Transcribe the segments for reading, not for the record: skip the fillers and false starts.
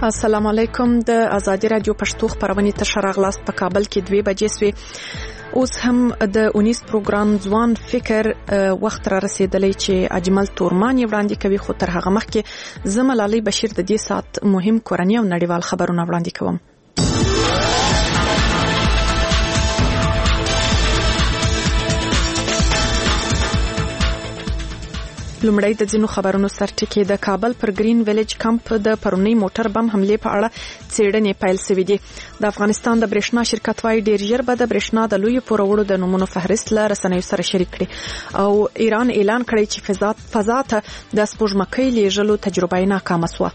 السلام علیکم. د آزادی رادیو پښتو خبرونه تر شراغلاست په کابل کې 2 بجې سوي. اوس هم د 19 پروګرام ځوان فکر وخت را رسیدلی چې اجمل تورمان وړاندې کوي، خو تر هغه مخکې زملالي بشیر د دې سات مهم کورنی او نړیوال خبرونه وړاندې کوم. لومړی د ځینو خبرونو سرټکی. د کابل پر گرین ویلیج کمپ د پرونی موټر بم حمله په اړه څېړنې پیل شوې دي. د افغانستان د برېښنا شرکت وايي ډېر ژر به د برېښنا د لوی پوروړو د نمونو فهرست له رسنیو سره شریک کړي، او ایران اعلان کړی چې فضا ته د سپوږمکۍ لیږلو تجربه یې ناکامه شوه.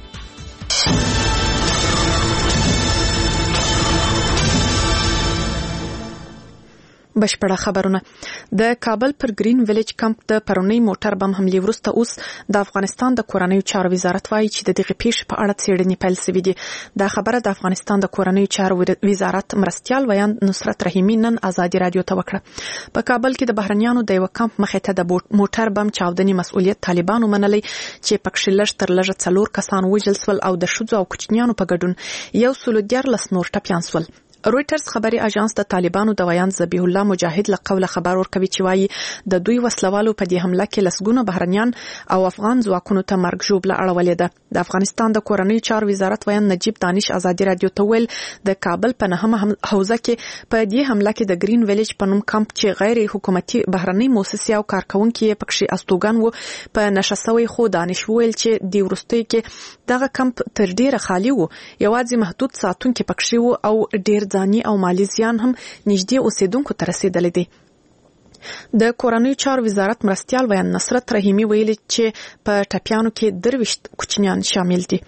بشپړه خبرونه. د کابل پر گرین ویلیج کمپ د پرونی موټر بم حمله وروسته اوس د افغانستان د کورنیو چارو وزارت وايي چې د دغه پیښې په اړه څېړنې پیل شوې دي. دا خبره د افغانستان د کورنیو چارو وزارت مرستيال ویان نصرت رحیمی نن آزادی رادیو ته وکړه. په کابل کې د بهرنیانو د یو کمپ مخې ته د موټر بم چاودنې مسؤلیت طالبانو منلي چې پکښې لږ تر لږه 4 کسان وژل شول او د ښځو او کوچنیانو په ګډون 114 نور ټپیان شول. رويټرز خبري اژانس د طالبانو د ویان ذبیح الله مجاهد له قوله خبر ورکوي چې وايي د دوی وسلوالو په دې حمله کې لسګونه بهرنیان او افغان ځواکونو ته مرګ ژوبله اړولې ده. د افغانستان د کورنیو چارو وزارت ویان نجیب دانش آزادی رادیو ته ویل د کابل په نهمه حوزه کې په دې حمله کې د گرین ویلیج په نوم کمپ چې غیر حکومتي بهرنی مؤسسه او کارکونکو یې پکښې استوګن وو په نشسوي خو دانش ویل چې د ورستۍ کې دغه کمپ تر ډیره خالی وو، یوازې محدود ساتونکو پکښې وو او ډیر ځاني او مالی زیان هم نږدې اوسیدونکو ته رسیدلی دی. د کورنیو چارو وزارت مرستيال ویان نصرت رحیمی ویلي چې په ټپیانو کې 23 کوچنیان شامل دي.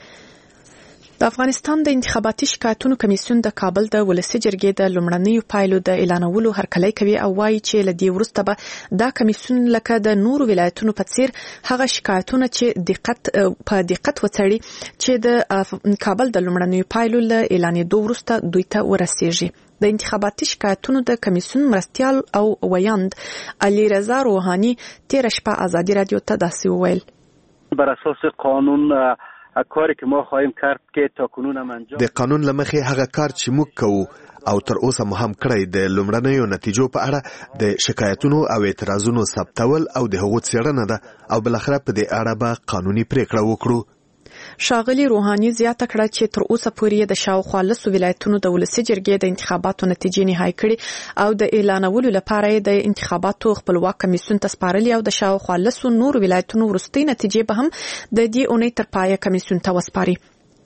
د افغانستان د انتخاباتي شکایتونو کمیسیون د کابل د ولسي جرګې د لومړنیو پایلو د اعلانولو هرکلی کوي او وایي چې له دې وروسته به دا کمیسیون لکه د نورو ولایتونو په څیر هغه شکایتونه چې په دقت وڅېړي چې د کابل د لومړنیو پایلو له اعلانېدو وروسته دوی ته ورسیږي. د انتخاباتي شکایتونو د کمیسیون مرستيال او ویاند علي رضا روحاني تیر شپه آزادی رادیو ته داسې وویل: بر اساس قانون کاری که ما خواهیم کرد که تا کنون هم انجام د قانون لمخې هغه کار چې موږ کوو او تر اوسه مو هم کړی د لومړنیو نتیجو په اړه د شکایتونو او اعتراضونو ثبتول او د هغو څېړنه ده او بلخره په دې اړه به قانوني پریکړه وکړو. ښاغلي روحاني زیاته کړه چې تر اوسه پورې د شاوخوا 10 ولایتونو د ولسي جرګې د انتخاباتو نتیجې نهایی کړي او د اعلانولو لپاره د انتخاباتو خپلواک کمیسیون ته سپارلي او د شاوخوا 10 نور ولایتونو وروستۍ نتیجې به هم د دې اونۍ تر پایه کمیسیون ته وسپاري.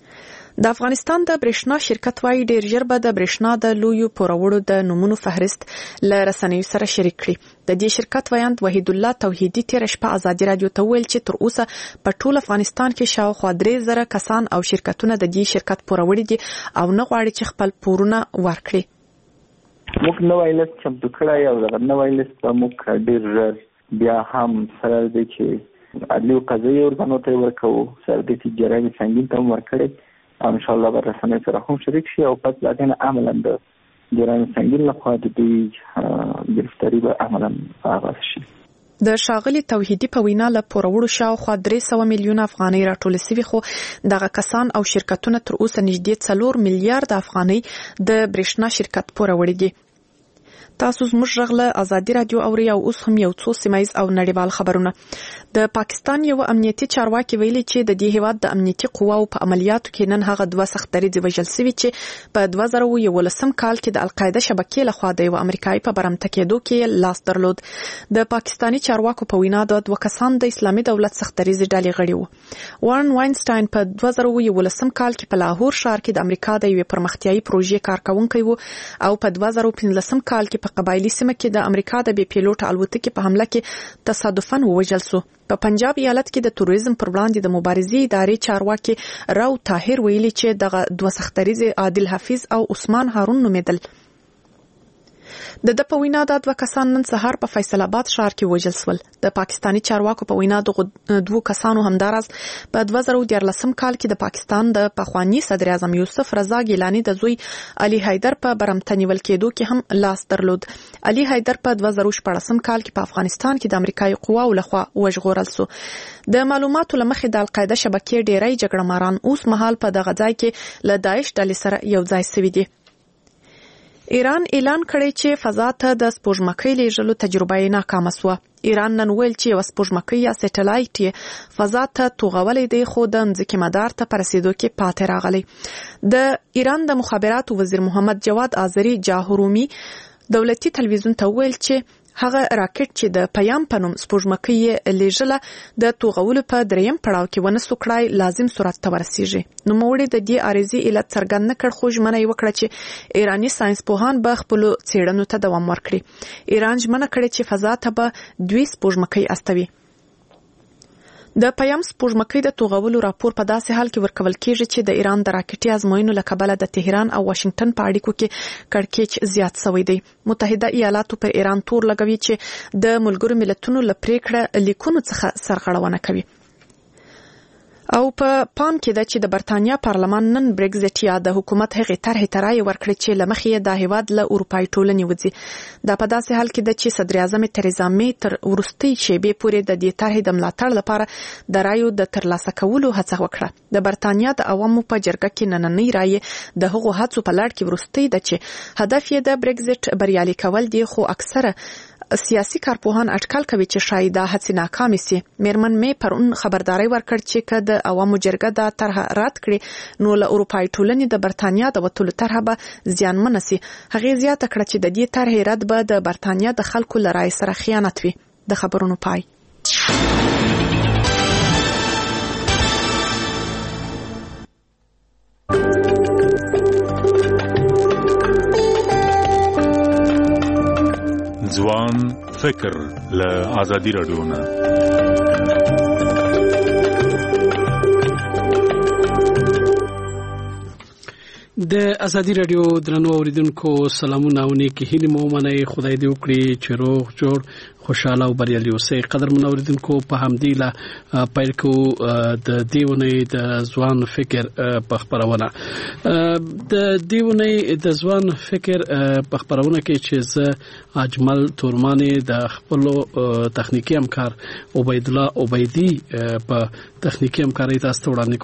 د افغانستان د برېښنا شرکت وايي ډېر ژر به د برېښنا د لویو پوروړو د نمونو فهرست له رسنیو سره شریک کړي. د دې شرکت ویاند وحید الله توحیدی تیر شپه آزادی رادیو ته ویل چې تر اوسه په ټول افغانستان کې شاوخوا 3000 کسان او شرکتونه د دې شرکت پوروړي دي او نه غواړي چې خپل پورونه ورکړي. موږ نوې لیست چمتو کړی او دا نوې لیست په موږ ډېر ژر بیا هم سره د چې عدلي او قضایي ارګانو ته ورکو سره د تجارت سنگین ته ورکړي ان شاء الله به رسنۍ سره هم شریک شي او پس لاګنه عملاً د جرائم سنگین لخوا د دې گرفتاری به عملاً آغاز شي. د ښاغلي توحیدی په وینا له پوروړو شاوخوا 300 میلیونه افغانۍ راټول شوي، خو دغه کسان او شرکتونه تر اوسه نږدې 4 میلیارډ افغانۍ د برېښنا شرکت پوروړي دي. تاسو زموږ غږ له آزادی رادیو اوري او اوس هم یو څو سیمایز او نړیوال خبرونه. د پاکستان یو امنیتي چارواکي ویلي چې د دې هیواد د امنیتي قواو په عملیاتو کې نن هغه 2 سختدریځ وژل شوي چې په 2011 کال کې د القاعده شبکې لخوا د یو امریکایي په برمته کېدو کې لاس درلود. د پاکستاني چارواکو په وینا د 2 کسان د اسلامي دولت سختدریځ ډلې غړي وو. وارن واینسټاین په 2011 کال کې په لاهور ښار کې د امریکا د یوې پرمختیایي پروژې کارکونکی وو او په 2015 کال کې په قبایلی سیمه کې د امریکا د بي پیلوټ الوتکې په حمله کې تصادفاً ووژل شو. په پنجاب ایالت کې د توریزم پر وړاندې د مبارزې ادارې چارواکي راو طاهر ویلي چې دغه 2 سختدریځ عادل حفیظ او عثمان هارون نومېدل. د په وینا د دوه کسان نن سهار په فیصل آباد ښار کې وژل شول. د پاکستاني چارواکو په وینا د دوه کسانو همدارس په 2014 کال کې د پاکستان د پخوانی صدر اعظم یوسف رضا ګیلانی د زوی علي حیدر په برمته نیول کېدو کې هم لاس درلود. علي حیدر په 2014 کال کې په افغانستان کې د امریکایي قواو لخوا وژغورل شو. د معلوماتو لمخې د القاعده شبکې ډیری جګړه ماران اوس مهال په دغه ځای کې له داعش ډلې سره یو ځای شوي دي. ایران اعلان کړی چې فضا ته د سپوږمکۍ لیږلو تجربه یې ناکامه شوه. ایران نن ویل چې یو سپوږمکۍ یا سټلایټ یې فضا ته توغولې دی خو د ځمکې مدار ته په رسیدو کې پاتې راغلی. د ایران د مخابراتو وزیر محمد جواد آذری جاهرومی دولتي تلویزیون ته ویل چې هغه راکټ چې د پیام په نوم سپوږمکۍ یې لیږله د توغولو په دریم پړاو کې ونه سو کړای لازم سرعت ته ورسیږي. نوموړي د دې عارضي علت څرګند نه کړ خو ژمنه یې وکړه چې ایرانی ساينسپوهان به خپل څېړنو ته دوام ورکړي. ایران ژمنه کړې چې فضا ته به 2 سپوږمکۍ استوي. د پیام سپوږمکۍ د توغولو راپور په داسې حال کې ورکول کېږي چې د ایران د راکټي ازموینو له کبله د تهران او واشنگټن په اړیکو کې کړکېچ زیات شوی دی. متحده ایالاتو پر ایران تور لګوي چې د ملګرو ملتونو له پریکړه لیکونو څخه سرغړونه کوي. او په پام کې ده چې د برتانیا پارلمان نن برگزټ یا د حکومت هغې طرحې ته رایه ورکړې چې له مخې یې د هیواد له اروپایي ټولنې وځي. دا په داسې حال کې ده چې صدر اعظم تریزا می تر وروستۍ شېبې پورې د دې طرحې د ملاتړ لپاره د رایو د ترلاسه کولو هڅه وکړه. د برتانیا د عوامو په جرګه کې نننۍ رایه د هغو هڅو په لړ کې وروستۍ ده چې هدف یې د برگزټ بریالي کول دي خو اکثره سیاسي کارپوهان اټکل کوي چې شاید دا هڅې ناکامې سي. میرمن می پرون خبرداري ورکړ چې که د عوامو جرګه دا طرح رد کړي نو له اروپایي ټولنې د برتانیا د وتلو طرح به زیانمنه سي. هغې زیاته کړه چې د دې طرحې رد به د برتانیا د خلکو له رایې سره خیانت وي. د خبرونو پای. ځوان فکر له ازادي رادیو نه. د ازادي رادیو درنو اوریدونکو سلامونه او نیکی هیله مو منئ. خدای دې وکړي چې روغ جوړ خوشاله او بریالي اوسئ. قدر منوریدونکو په همدې لا پیل کو د دیونې د ځوان فکر په خبرونه د دیونې د ځوان فکر په خبرونه کې چې ز اجمل تورمانی د خپل تخنیکی همکار عبید الله عبیدی په تخنیکی همکاري تاسو ته وړاندې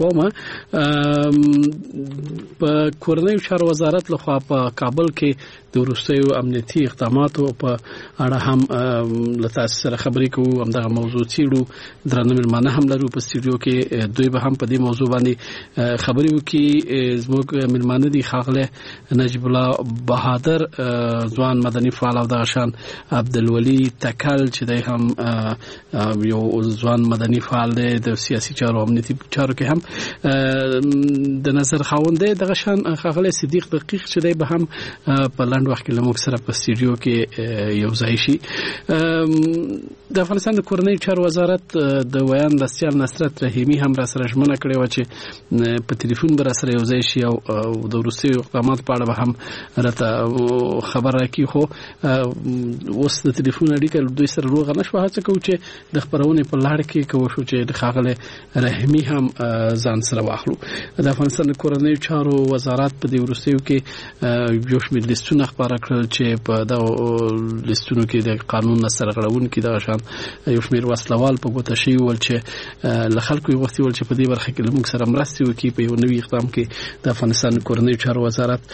کوم. په کورنۍ چارو وزارت لخوا په کابل کې د وروستیو امنیتي اقداماتو په اړه هم لته سره خبرې کوو. همدغه موضوع چیرو درنه ملمانه هم لرو په سټوډیو کې. دوی به هم په دې موضوع باندې خبرې وکړي. زموږ ملمانه دي ښاغلی نجیب الله بهادر ځوان مدني فعال او دغه شان عبدالولي تکل چې دی هم یو ځوان مدني فعال دی د سیاسي چارو امنیتي چارو کې هم د نظر خاوند دی. دغه شان ښاغلی صدیق دقیق چې دی به هم په لنډ وخت کې لموږ سره په سټوډیو کې یو ځای شي. د افغانستان د کورنۍ چارو وزارت د ویان لسیال نصرت رحیمی هم را سره ژمنه کړې و چې په ټلیفون به را سره یو ځای شي او د وروستیو اقداماتو په اړه به هم راته خبر راکړي. خو اوس د ټلیفون اړیکه دوی سره روغه نه شوه. هڅه کوو چې د خپرونې په لړ کې کوو شو چې د ښاغلی رحیمي هم ځان سره واخلو. د افغانستان د کورنۍ چارو وزارت په دې وروستیو کې یو شمېر لیستونه خپاره کړل چې په دغه لیستونو کې د قانون سرغړونکي دغه شان یو شمېر وسلوال په ګوته شوي ول چې له خلکو یې غوښتي ول چې په دې برخه کې له موږ سره مرستې وکړي. په یو نوي اقدام کې د افغانستان کورنۍ چارو وزارت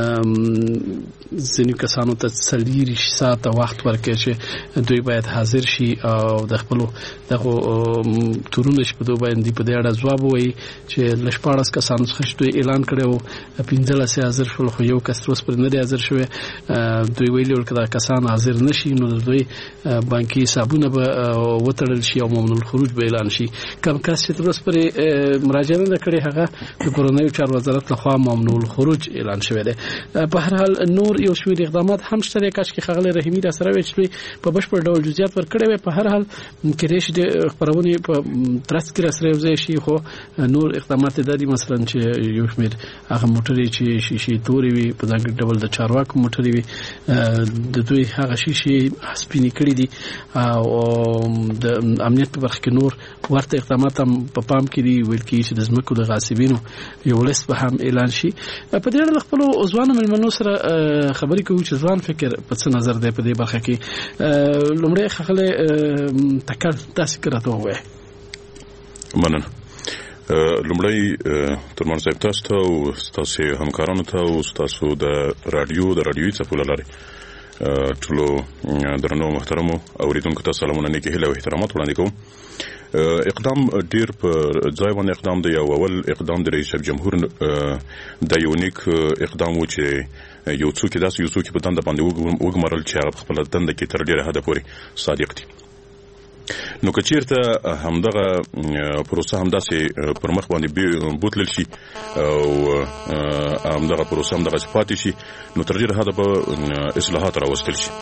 ځینو کسانو ته 40 ساعته وخت ورکړي چې دوی باید حاضر شي او د خپلو دغه تورونه چې په دوی باندې په دې اړه ځواب ووایي چې له 14 کسانو څخه دوی اعلان کړی و 15 حاضر شول خو یو کس تر اوسه پورې نه دی حاضر شوی. دوی ویلي ول که دا کسان حاضر نشي نو دوی بانکي حسابونه به وتړل شي او ممنوع الخروج به اعلان شي. کوم کس چې تر اوسه پورې مراجعه نه کړې هغه د کورنۍ چارو وزارت لخوا ممنوع الخروج اعلان شوی دی. په هر حال نور یو شمېر اقدامات هم شته. کاش کې ښاغلی رحیمي را سره وي چې په بشپړ ډول جزئیات ورکړی وي. په هر حال کېدای شي د خپرونې په ترڅ کې را سره یو ځای شي. خو نور اقدامات دا دي مثلا چې یو شمېر هغه موټر موټرې چې شیشې تورې وي په ځانګړي ډول د چارواکو موټرې وي د دوی هغه شیشې سپینې کړې دي او د امنیت په برخه کې نور ورته اقدامات هم په پام کې دي ویل کېږي چې د ځمکو د غاصبینو یو لیست به هم اعلان شي. په دې اړه خپل ځوان ملمنو سره خبرې کوو چې ځوان فکر په څه نظر دی په دې برخه کې. لومړی خغله تکل تاسو کړه وای مننه. لومړی ترمن صاحب تاسو ته او تاسو همکارانو ته او تاسو د رادیوي څپو لاري ټولو درنو محترمو اوریدونکو ته سلامونه نیکه هیله او احترامات وړاندې کوم. اقدام ډیر په ځای باندې اقدام دی او اول اقدام د رئیس جمهور د یونیک اقدام و چې یو څوک په دنده باندې وګمارل چې هغه خپل دنده کې تر ډیره حد پورې صادق دي. نو کچیرته همدغه پروسه همداسې پر مخ باندې بوتلل شي او همدغه پروسه همدغه پاتې شي نو تر ډیره حد به اصلاحات راوستل شي.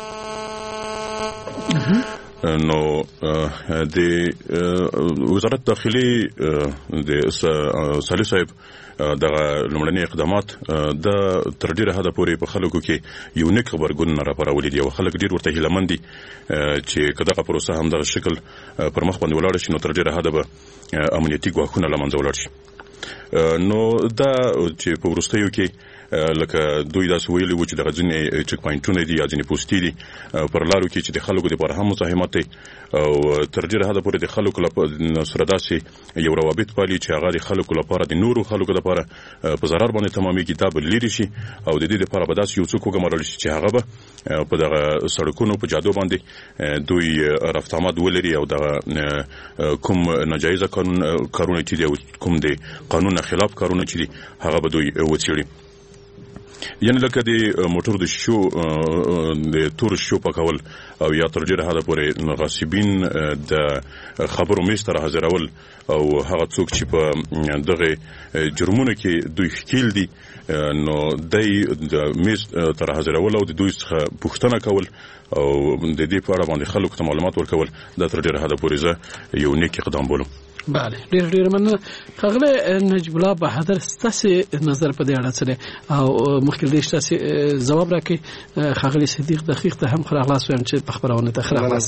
نو د وزارت داخلي د صالح صاحب دغه لومړني اقدامات د تر ډیره حد پورې په خلکو کې یو نیک خبرګون راپارولې دي او خلک ډیر ورته هیلهمن دي چې کداغه پروسه هم د شکل پر مخ باندې ولاړ شي نو تر ډیره حد به امنیتي ګواښونه لمنځه ولاړ شي. نو دا چې په وروستیو کې لکه دوی داس ویلي و چې د غزنی چک پاینټونه دي یا ځینې پوسټي دي پر لارو کې چې د خلکو لپاره هم مزاحمت دی او تر ډیره حد پورې د خلکو لپاره سره داسې یو روابط پالي چې هغه د خلکو لپاره د نورو خلکو لپاره په ضرر باندې تمامي کتاب لري شي او د دې لپاره به داسې یو څوک وګمارل شي چې هغه به په دغه سړکونو په جادو باندې دوی رفت آمد ولري او دغه کوم ناجایز کارونه چې دي کوم د قانون خلاف کارونه چې دي هغه به دوی وڅېړي. یعنی لکه د موټر د شو د تور شو پکول او یا تر ډیره حد پورې غاصبین د خبرو میستر حاضرول او هغه څوک چې په دغه جرمونو کې دوی ښکیل دي نو د میست تر حاضرول او د دوی څخه پوښتنه کول او د دې په اړه باندې خلکو ته معلومات ورکول د تر ډیره حد پورې یو نیک اقدام بولم. بله ډیر مننه. خغله نجیب الله بهادر ستاسو نظر په دې اړه څه او مخکې دې ستاسو جواب راکړي. خغله صدیق دقیق ته هم خلاص وایم چې په خبرونه ته خلاص.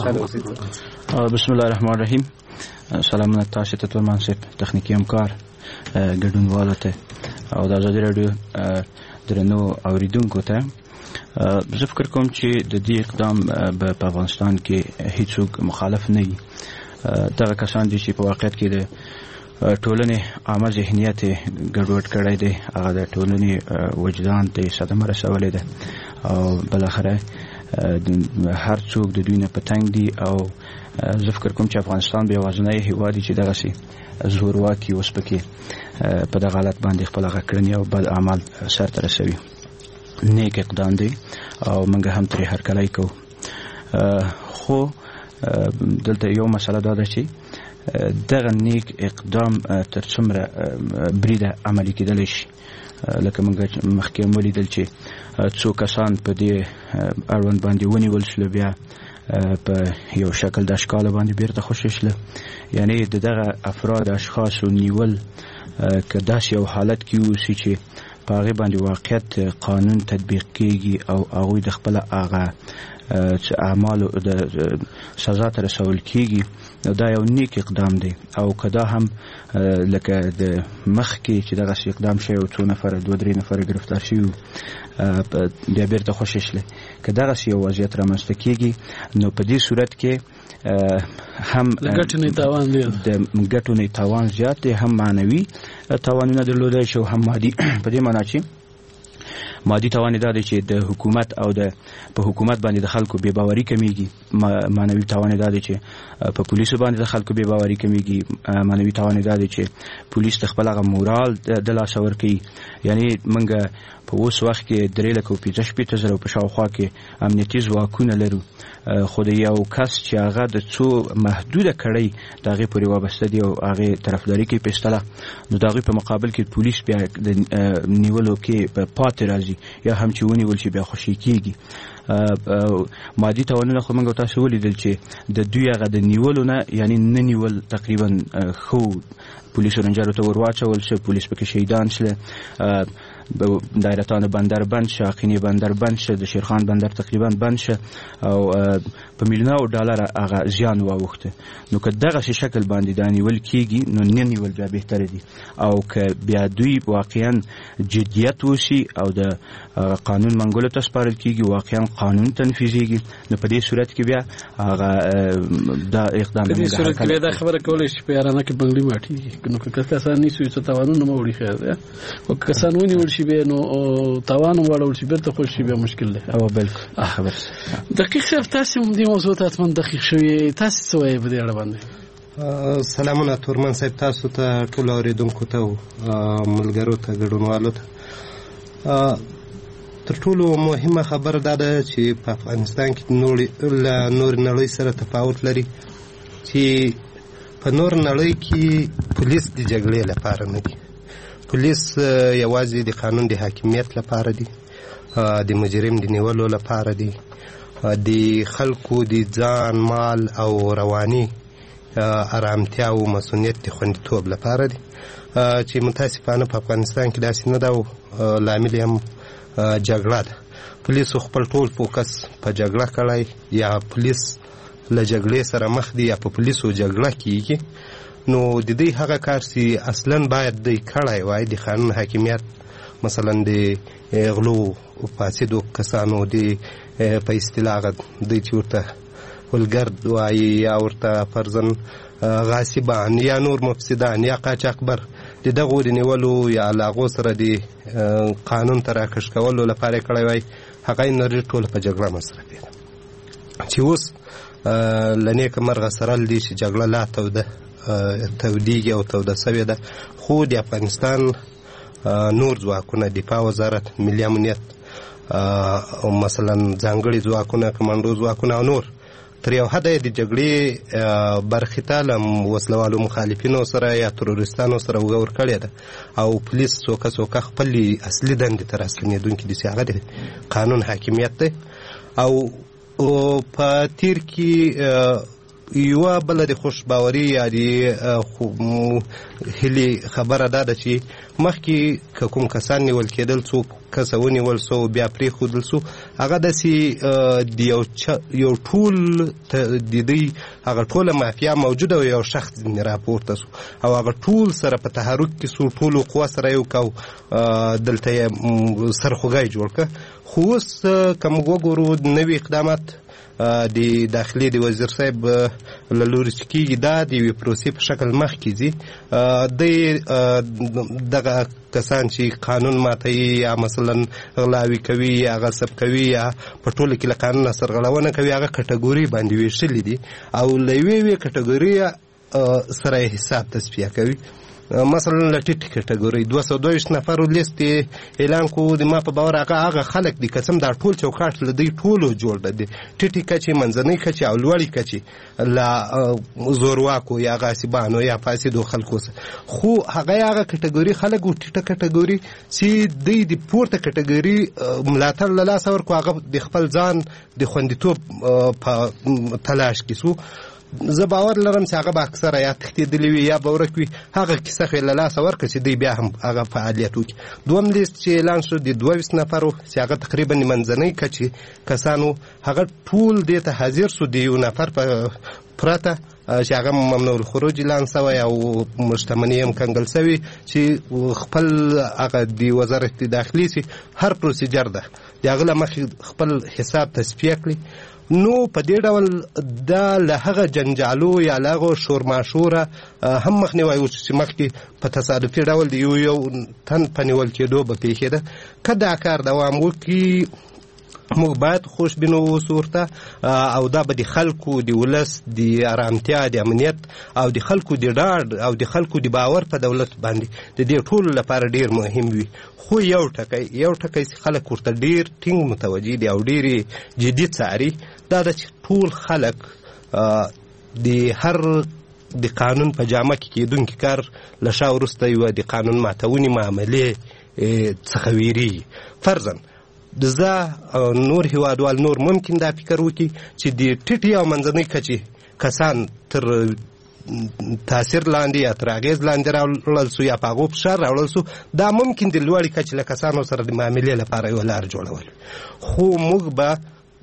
بسم الله الرحمن الرحیم. سلامونه تاسو ته ترمن صاحب تخنیکی همکار ګډونوالو ته او د ازادي رادیو درنو اوریدونکو ته زه فکر کوم چې د دې اقدام په افغانستان کې هیڅوک مخالف نه وي. دغه کسان دي چې په واقعیت کې د ټولنې عامه ذهنیت ګډوډ کړی دی هغه د ټولنې وجدان ته صدمه رسولې ده او بلاخره هر څوک د دوی نه په تنګ دي او زه فکر کوم چې افغانستان به یوازینی هیواد دی چې دغسې زورواکي اوس پکې په دغه حالت باندې خپل هغه کړنې او بد اعمال سرته رسوي. نیک اقدام دی او موږ هم ترې هرکلی کوو. خو دلته یو مسله دا ده چې دغه نیک اقدام تر څومره بریده عملي کېدلی شي. لکه موږ مخکې هم ولیدل چې څو کسان په دې اړوند باندې ونیول شول بیا په یو شکل د اشکال باندې بیرته خوشی شول. یعنی دغه افراد اشخاصو نیول که داسې یو حالت کې اوسي چې په هغې باندې واقعیت قانون تطبیق کېږي او هغوی د خپله هغه اعمالو د سزا ته رسول کېږي دا یو نیک اقدام دی. او که دا هم لکه د مخکې چې دغسې اقدام شوی او 2-3 نفره ګرفتار شوي بیا بیرته خوشې شله که دغسې یو وضعیت رامنځته کېږي نو په دې صورت کې هم د ګټو نه تاوان زیات دی هم معنوي تاوانونه درلودی شي او هم مادي. په دې معنا چې مادي تاوان دا دی چې د حکومت او په حکومت باندې د خلکو بې باوري کمیږي. معنوي تاوان دا دی چې په پولیسو باندې د خلکو بې باوري کمیږي. معنوي تاوان دا دی چې پولیس د خپل هغه مورال د لاسه ورکوي. یعنی موږ په اوس وخت کې 3,15,000 په شاوخوا کې امنیتي ځواکونه لرو خو د یو کس چې هغه د څو محدوده کړۍ د هغې پورې وابسته دي او هغې طرفداري کوي په اصطلاح نو د هغوی په مقابل کې پولیس بیا د نیولو کې پاتې راځي یا هم چې ونیول شي بیا خوشي کېږي. مادي تاوانونه خو موږ تاسو ولیدل چې د دوی هغه د نیولو نه یعنی نه نیول تقریبا خو پولیسو رنجارو ته ورواچول شو. پولیس پکې شهیدان شله. دایرتان بندر بند شه، اقینی بندر بند شه، د شیرخان بندر تقریبا بند شه او په میلیونو ډالر هغه زیان واوښته. نو که دغه شکل باندې دا نیول کیږي نو نه نیول بیا بهتره دي، او که بیا دوی واقعا جدیت وشي او د قانون منګولو ته سپارل کیږي، واقعا قانون تنفیذیږي، نو په دې صورت کې بیا هغه دا اقدام په دې صورت کې دا خبره کولای شي په یارانه کې بنگلي ماټي، نو که کسان نه سوي څه تاوانونه موري خیر ده، او کسان ونیول شي به نو تاوان وړول شي بیرته خو شي بیا مشکل ده. او بالکل خبر دقیق صرف تاسو دې موضوع ته اتمن دقیق شوي، تاسو څه وایي په دې اړه باندې؟ سلامونه تورمن صاحب، تاسو ته ټول اوریدونکو ته ملګرو ته ګډونوالو ته تر ټولو مهمه خبره دا ده چې په افغانستان کې نور نړۍ سره تفاوت لري چې په نور نړۍ کې پولیس د جګړې لپاره نه دي، پولیس یوازې د قانون د حاکمیت لپاره دي، د مجرم د نیولو لپاره دي، د خلکو د ځان مال او رواني آرامتیا او مسؤلیت د خوندیتوب لپاره دي، چې متاسفانه په افغانستان کې داسې نه ده او لامل یې هم جګړه ده. پولیسو خپل ټول فوکس په جګړه کړی، یا پولیس له جګړې سره مخ دي یا په پولیسو جګړه کیږي. نو د دې هغه کار چې اصلا باید دی کړی وای د قانون حاکمیت، مثلا د غلو او فاسدو کسانو د په اصطلاح د چې ورته ولګرد وایي یا ورته فرضاً غاصبان یا نور مفسدان یا قاچاقبر، د دغو د نیولو یا لاغو سره د قانون ته راکش کولو لپاره کړی وای، هغه انرژي ټوله په جګړه مصرفېده چې اوس له نیکه مرغه سرل دي چې جګړه لا تودیږي او توده سوې ده. خو د افغانستان نور ځواکونه، دفاع وزارت، ملي امنیت او مثلا ځانګړي ځواکونه، کمانډو ځواکونه او نور تر یو حده د جګړې برخې ته له وسلوالو مخالفینو سره یا تروریستانو سره وګور کړې ده، او پولیس څوکه خپل اصلي دندې ته راستنېدونکي دي چې هغه د قانون حاکمیت دی. او په تیر کې یوه بله د خوشباوري یا د هیلې خبره دا ده چې مخکې که کوم کسان نیول کېدل، څو کسه ونیول سو بیا پرېښودل سو، هغه داسې د یو ټول د دوی هغه ټوله مافیا موجوده او یو شخص ځینې راپورته سو او هغه ټول سره په تحرک کې سو، ټولو قوه سره یو کو دلته یې سرخوږی جوړ کړه. خو اوس که موږ وګورو نوي اقدامات د داخلي د وزیر صاحب له لوري چې کېږي، دا د یوې پروسې په شکل مخکې ځي. دغه کسان چې قانون ماتوي یا مثلا غلاوي کوي یا غصب کوي یا په ټوله کې له قانونه سرغړونه کوي، هغه کټګوري باندې ویشلي دي او له یوې کټګوري سره حساب تصفیه کوي. مثلا له ټیټ کټګوري 222 نفرو لیست اعلان کو، د ما په باور هغه خلک دي قسم دا ټول چوکاټ له دوی ټولو جوړ ده، ټیټې کچې، منځنۍ کچې او لوړې کچې له زورواکو یا غاصبانو یا فاسدو خلکو سره. خو هغه کټګوري خلک و ټیټه کټګوري چې دوی د پورته کټګوري ملاتړ له لاسه ورکړو، هغه د خپل ځان د خوندیتوب په تلاش کې سو. زه باور لرم چې هغه به اکثره یا تښتېدلي وي یا به ورک وي، هغه کیسه خو یې له لاسه ورکړه چې دوی بیا هم هغه فعالیت وکړي. دوم لیست چې اعلان شو د 22 نفرو چې هغه تقریبا منځنۍ کچې کسانو، هغه ټول دې ته حاضر سو، د یو نفر په پرته چې هغه ممنوع الخروج اعلان سوی او شتمني هم کنګل سوي، چې خپل هغه د وزارت داخلي چې هر پروسیجر ده د هغه له مخې خپل حساب تصفیه کړي. نو په دې ډول دا له هغه جنجالو یا له هغه شورماشوره هم مخنیوی وشو چې مخکې په تصادفي ډول د یو تن په نیول کېدو به پیښېده. که دا کار دوام وکړي موږ باید خوشبینه واوسو ورته، او دا به د خلکو د ولس د ارامتیا، د امنیت او د خلکو د ډاډ او د خلکو د باور په دولت باندې د دې ټولو لپاره ډیر مهم وي. خو یو ټکی چې خلک ورته ډیر ټینګ متوجه دي او ډیر جدي څاري، دا ده چې ټول خلک د هر د قانون په جامه کې کېدونکي کار له شا وروسته یوه د قانون ماتونې معاملې څخه ویریږي. فرضاً زه نور هیوادوال نور ممکن دا فکر وکړي چې د ټیټې او منځنۍ کچې کسان تر تاثیر لاندې یا تر اغېز لاندې راوړل سو یا په هغو فشار راوړل سو دا ممکن د لوړې کچې له کسانو سره د معاملې لپاره یوه لار جوړول خو موږ به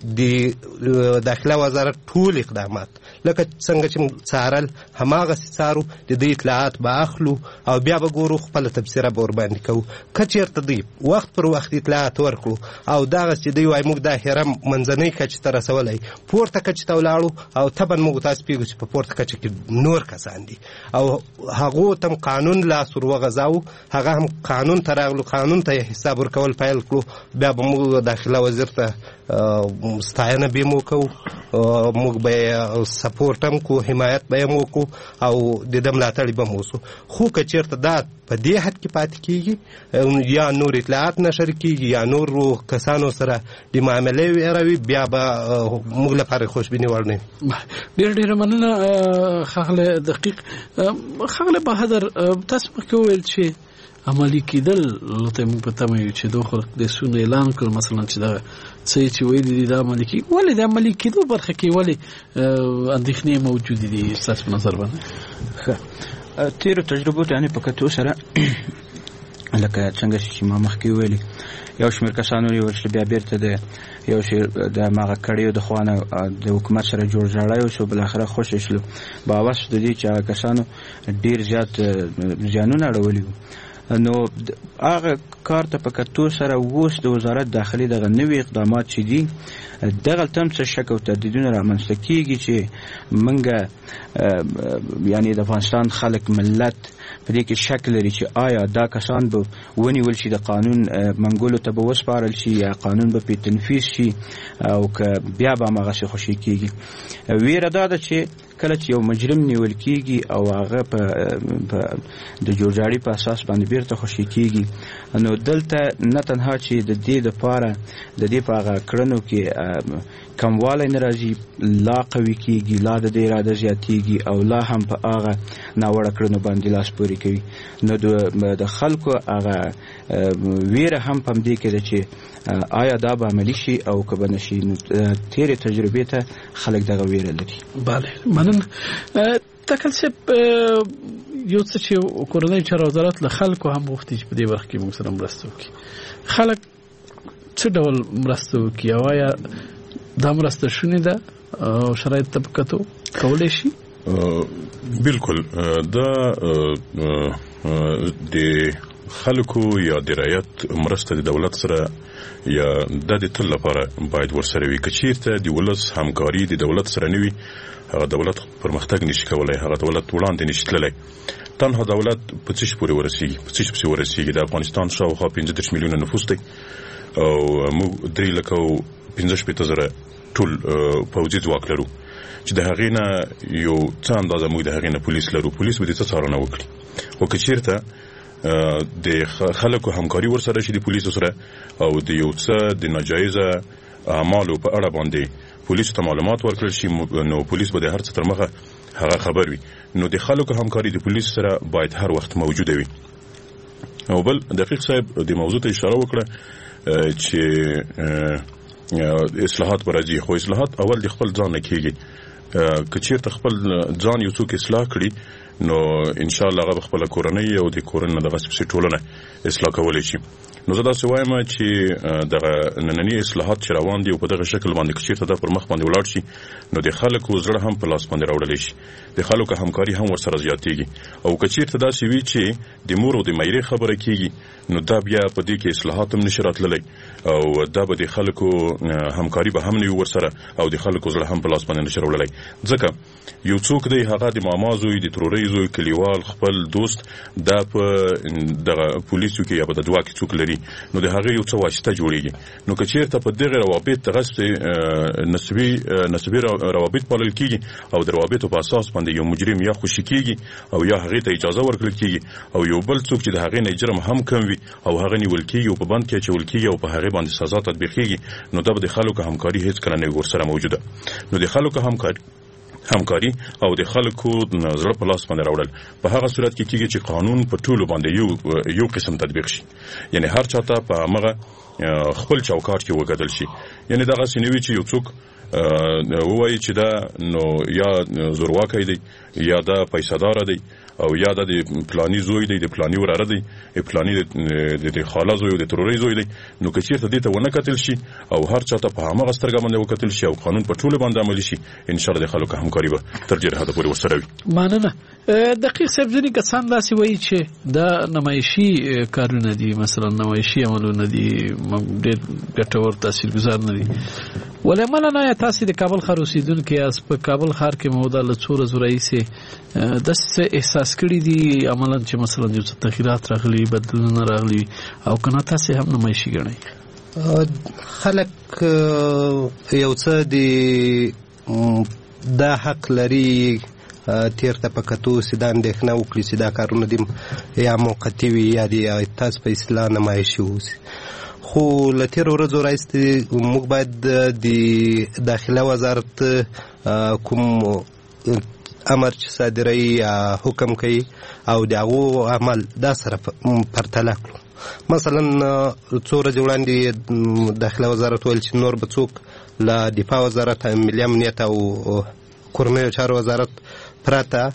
د داخله وزارت ټول اقدامات لکه څنګه چې څارل هماغسې څارو د دوی اطلاعات به اخلو او بیا به ګورو خپله تبصره به ورباندې کوو که چېرته دوی وخت پر وخت اطلاعات ورکړو او دغسې چې دوی وایي موږ دا هرم منځنۍ کچې ته رسولی پورته کچې ته ولاړو او طبعا موږ تاسو پوهېږو چې په پورته کچه کې نور کسان دي او هغو ته هم قانون لاس ور وغځاوو هغه هم قانون ته راغلو قانون ته یې حساب ورکول پیل کړو بیا به موږ داخله وزیر ته ستاینه به مو کوو موږ به سپورټ هم کو حمایت به مو کو او د دې ملاتړ به مو وسو خو که چېرته دا په دې حد کې پاتې کېږي یا نور اطلاعات نشر کېږي یا نور کسانو سره د معاملې ویروي بیا به موږ لپاره خوشبیني وړ نه ډېره مننه ښاغلی دقیق ښاغلی بهادر تاسو مخکې وویل چې عملي کېدل لته موږ په تمه یو چې دوه خلک د سونه اعلان کړ مثلا چې دا څه چې ویلي دي دا عملي کېږي ولې د عملي کېدو برخه کې ولې اندېښنې موجودې دي ستاسو په نظر باندې تیرو تجربو ته یعنې په کتو سره لکه څنګه چې ما مخکې ویلي یو شمېر کسانو ویل چې بیا بیرته د یو شی د هغه کړیو د خوانه د حکومت سره جوړ جاړی شو بالاخره خوشې شلو باور د دې چې هغه کسانو ډېر زیات زیانونه اړولي نو هغه کار ته په کتو سره اوس د وزارت داخلي دغه نوي اقدامات چې دي دغلته هم څه شک او تردیدونه رامنځته کېږي چې موږ یعنې د افغانستان خلک ملت په دې کې شک لري چې آیا دا کسان به ونیول شي د قانون منګولو ته به وسپارل شي یا قانون به پرې تنفیذ شي او که بیا به هماغسې خوشي کېږي ویره دا ده چې کله چې یو مجرم نیول کېږي او هغه په د جوړجاړي په اساس باندې بیرته خوشي کېږي نو دلته نه تنها چې د دې دپاره د دې په هغه کړنو کې کموالی نه راځي لا قوي کېږي لا د دې اراده زیاتېږي او لا هم په هغه ناوړه کړنو باندې لاس پورې کوي نو د خلکو هغه ویره هم په همدې کې ده چې آیا دا به عملي شي او که به نه شي نو تېرې تجربې ته خلک دغه ویره لري بله مننه تکل صاحب یو څه چې کورنۍ چارو وزارت له خلکو هم غوښتي چې په دې برخه کې موږ سره مرسته وکړي خلک څه ډول مرسته وکړي او آیا دا مرسته شونې ده او شرایط ته په کتو کولی شي بالکل دا د خلکو یا د رعیت مرسته د دولت سره یا د تل لپاره باید ورسره وي که چیرته د ولس همکاري د دولت سره نه وي هغه دولت پرمختګ نشي کولای هغه دولت وړاندې نشي تللی تنها دولت په څه شي پورې ورسیږي په څه شي پسې ورسیږي د افغانستان شاوخوا 35 میلیونه نفوس دی او موږ 3,15,000 ټول پوځي ځواک لرو چې د هغې نه یو څه اندازه موږ د هغې نه پولیس لرو پولیس به د څه څارنه وکړي خو که چیرته د خلکو همکاري ورسره شي د پولیسو سره او د یو څه د ناجایزه اعمالو په اړه باندې پولیسو ته معلومات ورکړل شي نو پولیس به د هر څه تر مخه هغه خبر وي نو د خلکو همکاري د پولیسو سره باید هر وخت موجوده وي او بل دقیق صاحب د موضوع ته اشاره وکړه چې اصلاحات برازي خو اصلاحات اول د خپل ځان نه کېږي که چیرته خپل ځان یو څوک اصلاح کړي نو ان شاء الله هغه خپل کورنۍ او د کورنۍ دغه سپیڅ ټولنه اصلاح کولای شي نو زه دا وایم چې دغه نننی اصلاحات چې روان دي او په دغه شکل باندې چې چیرته پر مخ باندې ولاړ شي نو د خلکو زړه هم په لاس باندې راوړل شي د خلکو همکاري هم ورسره زیاتېږي او که چیرته دا وي چې د مور او د مېرې خبره کیږي نو دا بیا په دې کې اصلاحات هم نشي راتللی او دا به د خلکو همکاري به هم نه ورسره او د خلکو زړه هم په لاس باندې نشي راوړلی ځکه یو څوک دی هغه د ماما زوی د ترورۍ زوی کلیوال خپل دوست دا په دغه پولیسو کې یا په دوا کې څوک لري نو د هغه یو څه واسطه جوړیږي نو که چیرته په دغه روابط تغصب نسبي روابط پالل کیږي او د روابطو په اساس باندې یو مجرم یا خوشی کیږي او یا هغه ته اجازه ورکړل کیږي او یو بل څوک چې د هغه نه جرم هم کم وي او هغه نیول کیږي او په بند کې چول کیږي او په هغه باندې سزا تطبیق کیږي نو دا به د خلکو همکاري هیڅ کله نه ورسره موجوده نو د خلکو همکاري همکاري او د خلکو زړه په لاس باندې راوړل په هغه صورت کې کېږي چې قانون په ټولو باندې یو قسم تطبیق شي یعنی هر چاته په هغه خپل چوکاټ کې وګدل شي یعنی دغه سینوي چې یو څوک وایي چې دا نو یا زورواکۍ دی یا دا پیسادار دی او یا د پلاني زوی دی د پلاني وراره دی پلاني د خاله زوی د تروري زوی دی نو که چیرته دې ته ونه کتل شي او هر چاته په هغه سترګه باندې وکتل شي او قانون په ټولو باندې عملي شي ان شاء الله د خلکو همکاري به تر ډیره حد پورې وسره وي. مننه. دقیق صاحب ځینې کسان داسې وایي چې دا نمایشي کارونه دي مثلا نمایشي عملونه دي ډېر ګټور تاثیرګذار نه دي ولې مله نه تاسو د کابل ښار اوسیدونکو یاست په کابل ښار کې موده له څو ورځو راهیسې داسې احساس کړي دي عملاً چې مثلا یو څه تغییرات راغلي بدلونونه راغلي او کنه تاسو هم نمایشي ګڼئ خلک یو څه دی دا حق لري تیر ته پکتو سیدان دښنه وکړي چې دا کارونه دي یا موقتی وي یا دی تاسو په اصطلاح نمایشي ووسي خو له تیر ورځو راځي موږ باید د داخله وزارت کوم امر چې صادروي یا حکم کوي او دغه عمل دا سره پرتله کړو مثلا څو ورځې وړاندې داخله وزارت ویل چې نور به څوک له دفاع وزارت ملي امنیت او کورنیو چارو وزارت پرته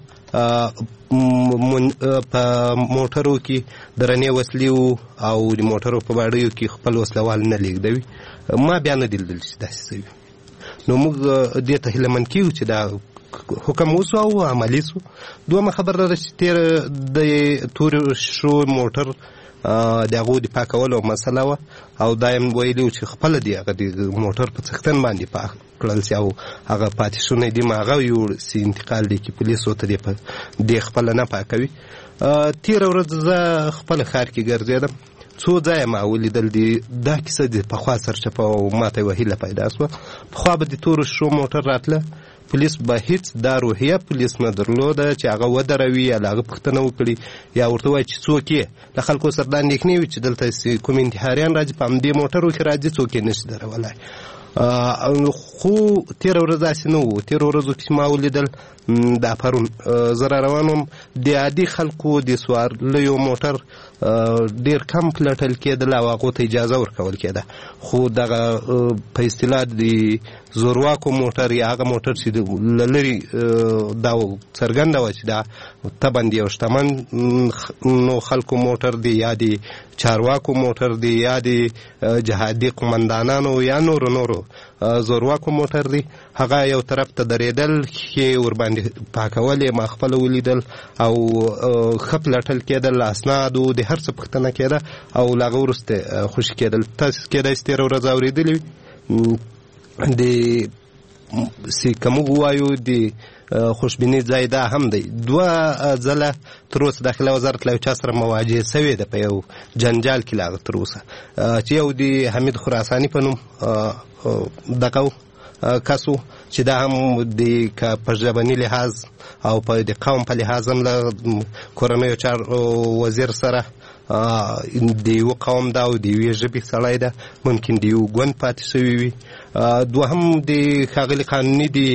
په موټرو کې درنې وسلې او د موټرو په باډیو کې خپل وسلوال نه لیږدوي ما بیا نه دي لیدل چې داسې شوي نو موږ دې ته هیله مند کیږو چې دا حکم وسو او عملي سو. دومره خبره ده چې تیر د تور شو موټر دغه د پاکولو مسله و او دایم ویلو چې خپل دی هغه د موټر په څختن باندې پاک کړل چې او هغه پاتې شونه دي ماغه یو سي انتقال دي کې پولیسو ته دی خپل نه پاکوي. تیر ورځ زه خپل ښار کې ګرځېدم څو ځای ما ولیدل دي دا کیسه د پخوا سرچپه او ماته وهیله پیدا شوه پخوا به د تور شو موټر راتله پولیس به هیڅ دا روحیه پولیس نه درلوده چې هغه ودروي یا هغه پوښتنه وکړي یا ورته وایي چې څوک یې له خلکو سره دا اندېښنې وي چې دلته کوم انتحاریان راځي په همدې موټرو کې راځي څوک یې نشي درولی خو تیر ورځ داسې نه و تیر ورځو کې ما ولیدل دا پرون زه را روان وم د عادي خلکو د سوارلیو موټر ډېر کم پلټل کېدل او هغو ته اجازه ورکول کېده خو دغه په اصطلاح د زورواکو موټر یا هغه موټر چې له لرې دا څرګنده وه چې دا طبعا د یو شتمن نو خلکو موټر دی یا د چارواکو موټر دی یا د جهادي قمندانانو یا نورو زورواکو موټر دی هغه یو طرف ته درېدل ښې ورباندې پاکول ما خپله ولیدل او ښه پلټل کېدل اسنادو د هر څه پوښتنه کېده او له هغه وروسته خوشي کېدل تاسو کېدای شي تېره ورځ اورېدلي وي د که موږ ووایو د خوشبیني ځای دا هم دی دوه ځله تر اوسه داخله وزارت له یو چا سره مواجه سوې ده په یو جنجال کې له هغه تر اوسه چې یو د حمید خراساني په نوم دغه کسو چې دا هم د په ژبني لحاظ او په د قوم په لحاظ هم له کورنیو چارو وزیر سره د یو قوم دا او د یوې ژبې سړی ده ممکن د یو ګوند پاتې شوي وي دوهم د ښاغلي قانوني د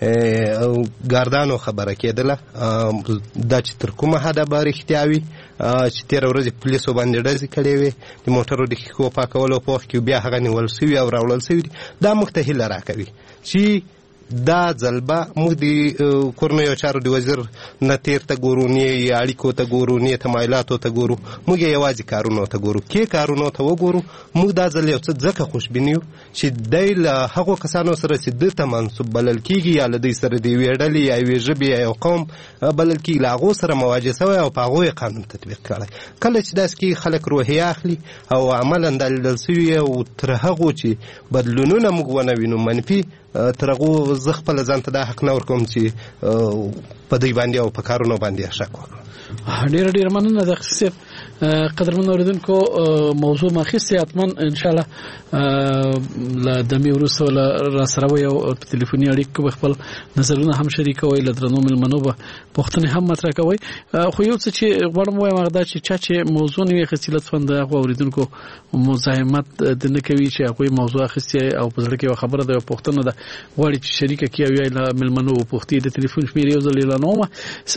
ګاردانو خبره کېدله دا چې تر کومه حده به رښتیا وي چې تېره ورځ پولیسو باندې ډزې کړې وې د موټرو د ښیښو پاکولو په وخت کې بیا هغه نیول شوي او راوړل شوي دي دا موږ ته هیله راکوي چې دا ځلبه موږ د کورنیو چارو د وزیر نه تیر ته ګورو نه یې اړیکو ته ګورو نه یې تمایلاتو ته ګورو موږ یې یوازې کارونو ته ګورو کې کارونو ته وګورو موږ دا ځل یو څه ځکه خوشبین یو چې دی له هغو کسانو سره چې ده ته منسوب بلل کېږي یا له دوی سره د یوې ډلې یا یوې ژبې یا یو قوم بلل کېږي له هغو سره مواجه سوی او په هغو یې قانون تطبیق کړی کله چې داسې کې خلک روحیه اخلي او عملا دا لیدل سوي او تر هغو چې بدلونونه موږ ونه وینو منفي تر هغو زه خپله ځان ته دا حق نه ورکوم چې په دوی باندې او په کارونو باندې شک وکړم. ډېره مننه دقیق صاحب قدرمن اوریدونکو موضوع مخصوص اتمن ان شاء الله د میورسو را سره یو ټلیفوني اړیکه خپل نظرونه هم شریکوي لدرنو ملمنو به پښتنه هم مطرح کوي خو یو څه چې غواړم وایم هغه دا چې موضوع نیو خصيلت فند هغه اوریدونکو مزاحمت د نه کوي چې هغه موضوع خصي او په ځړ کې خبره ده پښتنه ده غواړي چې شریکه کیوي له ملمنو پښتي د ټلیفون شمیر یو ځل اعلانومه 0199015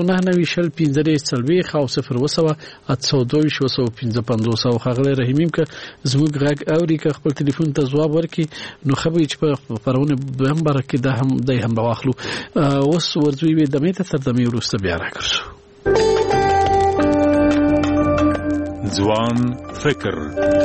او 02085 خغله رحیمیم که زموږ غږ اوري که خپل ټلیفون ته جواب ورکړي نو خبرې چې په پرونه به هم برکې ده هم دای هم راخلو اوس ورځوي د مې ته تر د مې ورسته بیا راکړو ځوان فکر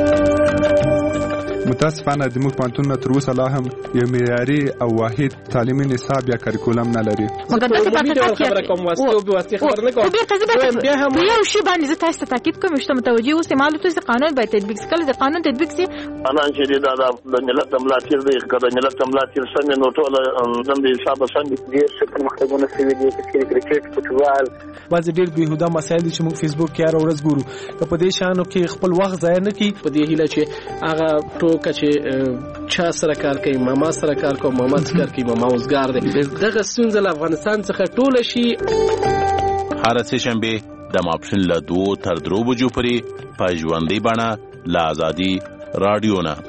متاسفانه د موږ پانتون تر اوسه لا هم یو معیاري او واحد تعلیمي نصاب یا کریکولم نه لري. مګر دغه خبره کوم واسطه به واسطه خبر نه کوم. یو شی باندې زه تاسو ته تاکید کوم چې متوجي اوسه معلومات چې قانون باید تطبیق کړي د قانون تطبیق سي انا چې د ملت ملاتړ دی کله ملت ملاتړ څنګه نو ټول د حساب څنګه دي چې پرمختګونه سوي دي چې کرکټ فوټبال بعض ډېر بهوده مسایل چې موږ فیسبوک کې هر ورځ ګورو په دې شانو کې خپل وخت ضایع نه کړي په دې هیله چې هغه ټوکه چې چا سره کار کوي ماما سره کار کوي ماما سره کار کوي ماما اوسګار دی دغه ستونزه له افغانستان څخه ټول شي هر څه شنبه د ماپښین له 2 تر 3 بجو پورې په ژوندۍ بڼه له ازادي رادیو نه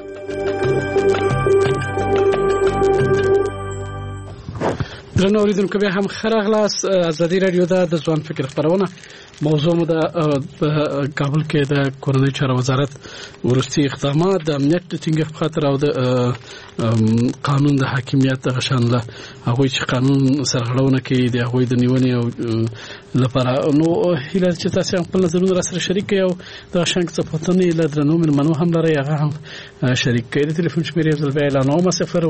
درنو اوریدونکو به هم خراغلاس ازادي رادیو د ځوان فکر خبرونه موضوع مو د کابل کې د کورنۍ چارو وزارت ورستي اقدامات د امنیت د ټینګښت خاطر او د قانون د حاکمیت غشان له هغه چې قانون سرغړونه کوي د هغه د نیونې او لپاره نو هیله چې تاسو خپل نظرونه را سره شریک کړئ او د شانګ څه پته نه لدرنو منو هم لري هغه هم شریک کړئ د ټلیفون شمېره یې ځل بیان نو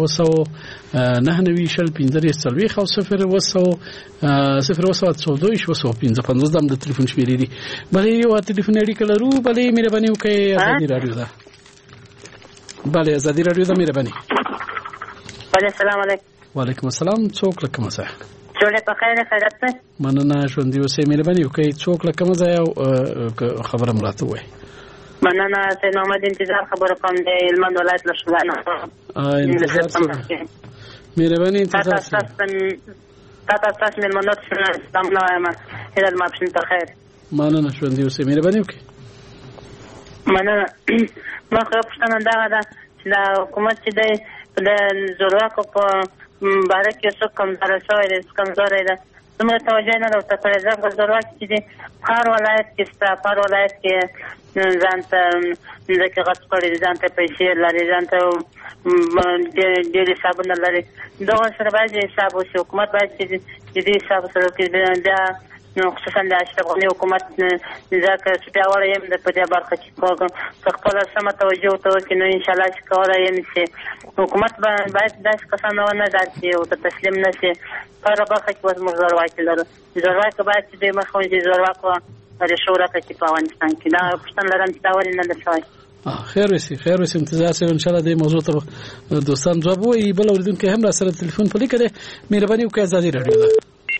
0 او 0 د ټلیفون شمېرې دي بلې یو ټلیفون اړیکه لرو بلې مهرباني وکړئ ازادي رادیو ده بلې ازادي رادیو ده مهرباني بلې السلام علیکم وعلیکم السلام څوک لکه مزه جوړه په خیر خیرت ده مننه ژوند دی اوسې مهرباني وکړئ څوک لکه مزه او خبره مراته وای مننه سید محمد انتظار خبر کوم د هلمند ولایت له شولانه انتظار مهرباني انتظار تاسو مېلمنو ته سلام وایم هیله ما پښین ته خیر مننه ژوند دی اوسې مهرباني وکړئ مننه ما خو پښتنه دا چې د حکومت چې د زورواکو په باره کې څه کمزوري ده زموږ توجه نه ده ته ځکه زورواک چې د هر ولایت کې هر ولایت کې ځان ته ځکه غصب کړي ځان ته پیسې لري ځان ته ډېر حسابونه لري دغه سره باید حساب وشي حکومت باید چې دې حساب سره کې بیا خصوصا د اشرف غني حکومت ځکه چې پیاوړی یم د په دې برخه کې خپل سمه توجه وکړي نو ان شاء الله چې کولای یم چې حکومت باید داسې کسان ونه داسې او تسلیم نه شي په هره برخه کې موږ زورواکي لرو زورواکي باید چې دوی مخ ونیسي زورواکو رشوه راکړي په افغانستان کې دا پوښتنه لرم چې دا ولې نه ده شوی خیر وسی انتظار سره ان شاء الله د موضوع ته دوستان جواب وي بل اوریدونکو هم را سره ټلیفون په لیکه ده مهرباني وکړئ ازادي رادیو ده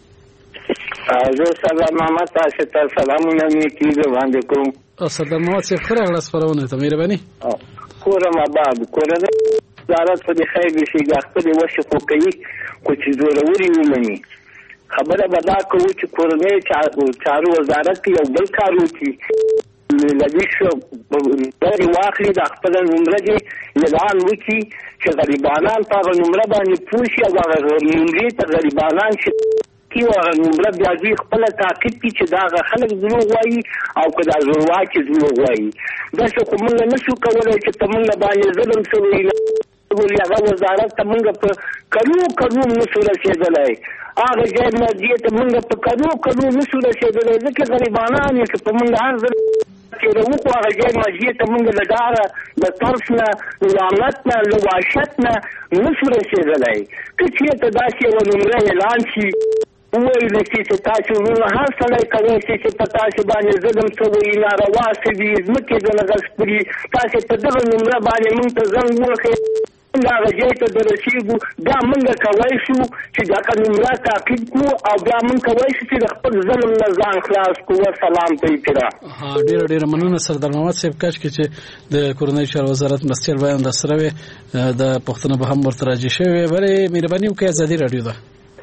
زه سلام محمد تاسو ته سلامونه کیږي باندې کوم سلام محمد صاحب خره غلاس فرونه ته مهرباني کورم آباد کورنۍ وزارت په خیر شي خپل وشي خو کوي خو چې ضروري ومني خبره بدا کوي چې کورنۍ چارو وزارت یو بل کار وکړي لږ شو د واخلي د خپل نمبر دی اعلان وکړي چې غریبانان په نمبر باندې پوښي او نمبر ته غریبانان شي کیو نمبر بیا دې خپل تعقیب کی چې دا خلک دروغ وایي او کدا زورواکي دروغ وایي دا څه کوم نه شو کولای چې تمنګ باندې ظلم شوی ولې هغه وزارت تمنګ په کلو نشو رسیدلای هغه ځای نه تمنګ په کلو نشو رسیدلای ځکه غریبانان یې په موږ ارزل چې وروخو هغه ځای نه تمنګ لداره د طرف نه لعنت نه لواشت نه نشو رسیدلای چې ته داسې ونمره اعلان شي وایي چې تاسو هر سړی کوي چې په تاسو باندې ظلم شوی ناروا شوي ځمکې د لغړ کړي تاسو په دغه نمبر باندې موږ ته زنګ وکړئ دا غږی ته درسیږو دا موږ کولی شو چې دا قانونمرا تعقیب کړو او بیا موږ کولی شو چې د خپل ظلم نه ځان خلاص کړو. سلام ته احترام. ډېره مننه سردار محمد صاحب. کاشکې چې د کورنۍ چارو وزارت مرستیال بیان در سره وي د پوښتنه به هم ورته راجع شوې وي. ولې مهرباني وکړئ ازادي راډیو ده.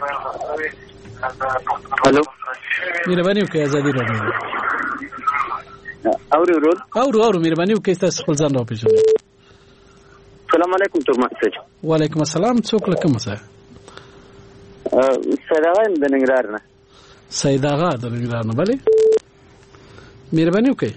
هلو مهرباني وکړئ ازادي راډیو ده. اورو مهرباني وکړئ تاسو خپل ځان راوپېژنئ. السلام علیکم ترمان صاحب. وعلیکم السلام. څوک له کومه ځای؟ سید آغا د ننګرهار نه. سید آغا د ننګرهار نه. بلې مهرباني وکړئ.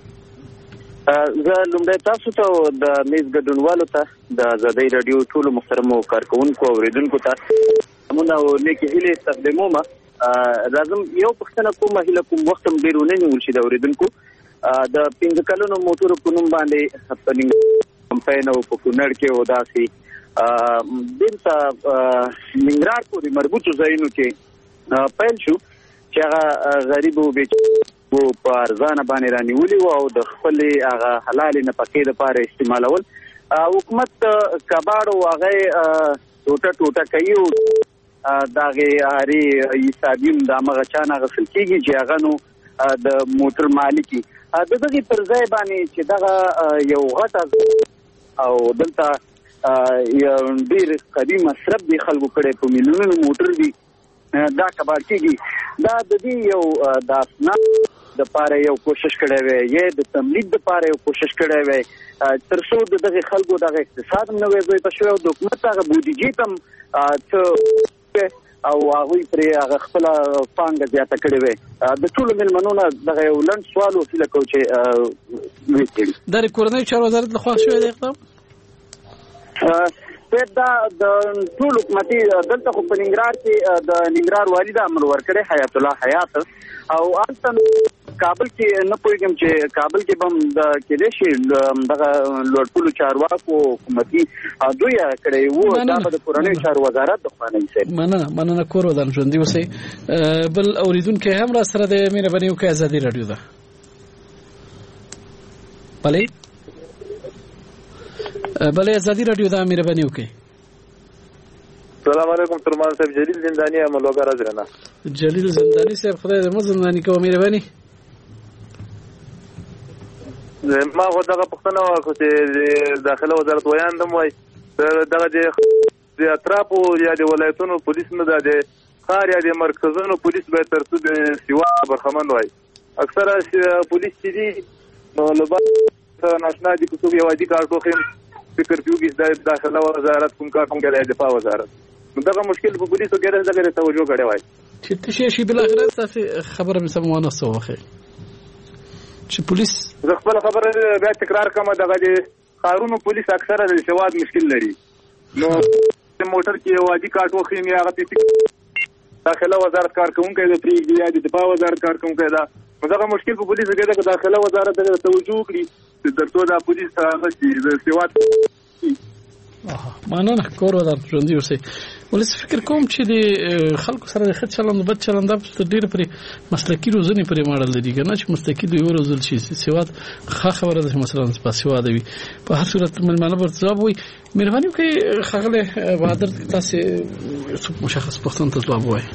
زه لومړی تاسو ته د میز ګډونوالو ته د ازادۍ راډیو ټولو محترمو کارکوونکو او اورېدونکو ته سلامونه او نیکې هیلې تقدیموم. راځم یو پوښتنه کوم، هیله کوم وخت هم ډېر ونه نیول شي د اورېدونکو. د 5 کلونو موټرو په نوم باندې په کمپاین او په کونړ کې او داسې دلته ننګرهار پورې مربوطو ځایونو کې پیل شو چې هغه غریبو بیچارو په ارزانه باندې رانیولي وو او د خپلې هغه حلالې نفقې دپاره استعمالول. حکومت کباړو هغه ټوټه کوي او د هغې هرې حسابي هم د همغه چا نه اخیستل کېږي چې هغه نو د موټر مالکي د دغې پر ځای باندې چې دغه یو غټه او دلته ډېر قوي مصرف دی خلکو کړی، په میلیونونو موټر دي دا کباړ کېږي. دا د دې یو د اسناد دپاره یو کوشش کړی وی یا د تملید دپاره یو کوشش کړی وی تر څو د دغې خلکو دغه اقتصاد هم نوی ځای ته شوی او د حکومت هغه بودیجې ته هم څه او هغوی پرې هغه خپله پانګه زیاته کړې وی. د ټولو مېلمنو نه دغه یو لنډ سوال وسیله کوو چې ویې کړي. دا د کورنۍ چارو وزارت لخوا شوی دی اقدام؟ دا د ټول حکومتي دلته خو په ننګرهار کې د ننګرهار والي دا امر ورکړی حیات الله حیات او هلته کابل کې نه پوهېږم چې کابل کې به هم کېدای شي دغه لوړپولو چارواکو حکومتي دوی هغه کړی وو. دا به د کورنیو چارو وزارت د خوا نه وي. مننه کور ودان ژوندي اوسئ. بل اورېدونکی هم را سره دی. مهرباني وکړئ ازادي راډیو ده. بلې ازادي راډیو ده. مهرباني وکړئ. السلام علیکم ترمان صاحب. جلیل زندانی یم لوګر ازرنا. جلیل زندانی صاحب خدای دې مو زندانی کوه. مهرباني. ما خو دغه پوښتنه وکړه چې داخله وزارت ویاندم وایي دغه د اطرافو یا د ولایتونو پولیس نه د ښار یا د مرکزونو پولیس باید تر څو د سیوا برخمن وایي. اکثره پولیس چې دي نو له سره ناشنا دي. که څوک یو عادي کار وکړي فکر پیوږي د داخله وزارت کوم کار کوم کوي، دفاع وزارت نو دغه مشکل په پولیسو کې راځي. دغه توجه کړی وایي چې تشي بل اخر تاسو خبره مې سمونه سوخه چې پولیس زه خپل خبره بیا تکرار کوم. دغه د ښارونو پولیس اکثره د سواد مشکل لري. نو موټر کې یو عادي کار وکړي یا هغه داخله وزارت کارکونکي د پریږدي یا د دفاع وزارت کارکونکي دا دغه مشکل په پولیسو کې د داخله وزارت ته توجه وکړي چې ترڅو دا پولیس هغه د سواد. مننه کور ودان ژوندي اوسئ. ولې فکر کوم چې د خلکو سره د ښه چلند بد چلند دا ډېر پرې مسلکي روزنې پرې ماړل لري که نه چې مسلکي دوی وروزل شي. سواد ښه خبره ده چې مثلا باسواده وي. په هر صورت مېلمانه به ځواب وایي. مهرباني وکړئ ښاغلی بهادر تاسې مشخص پوښتنو ته ځواب ووایئ.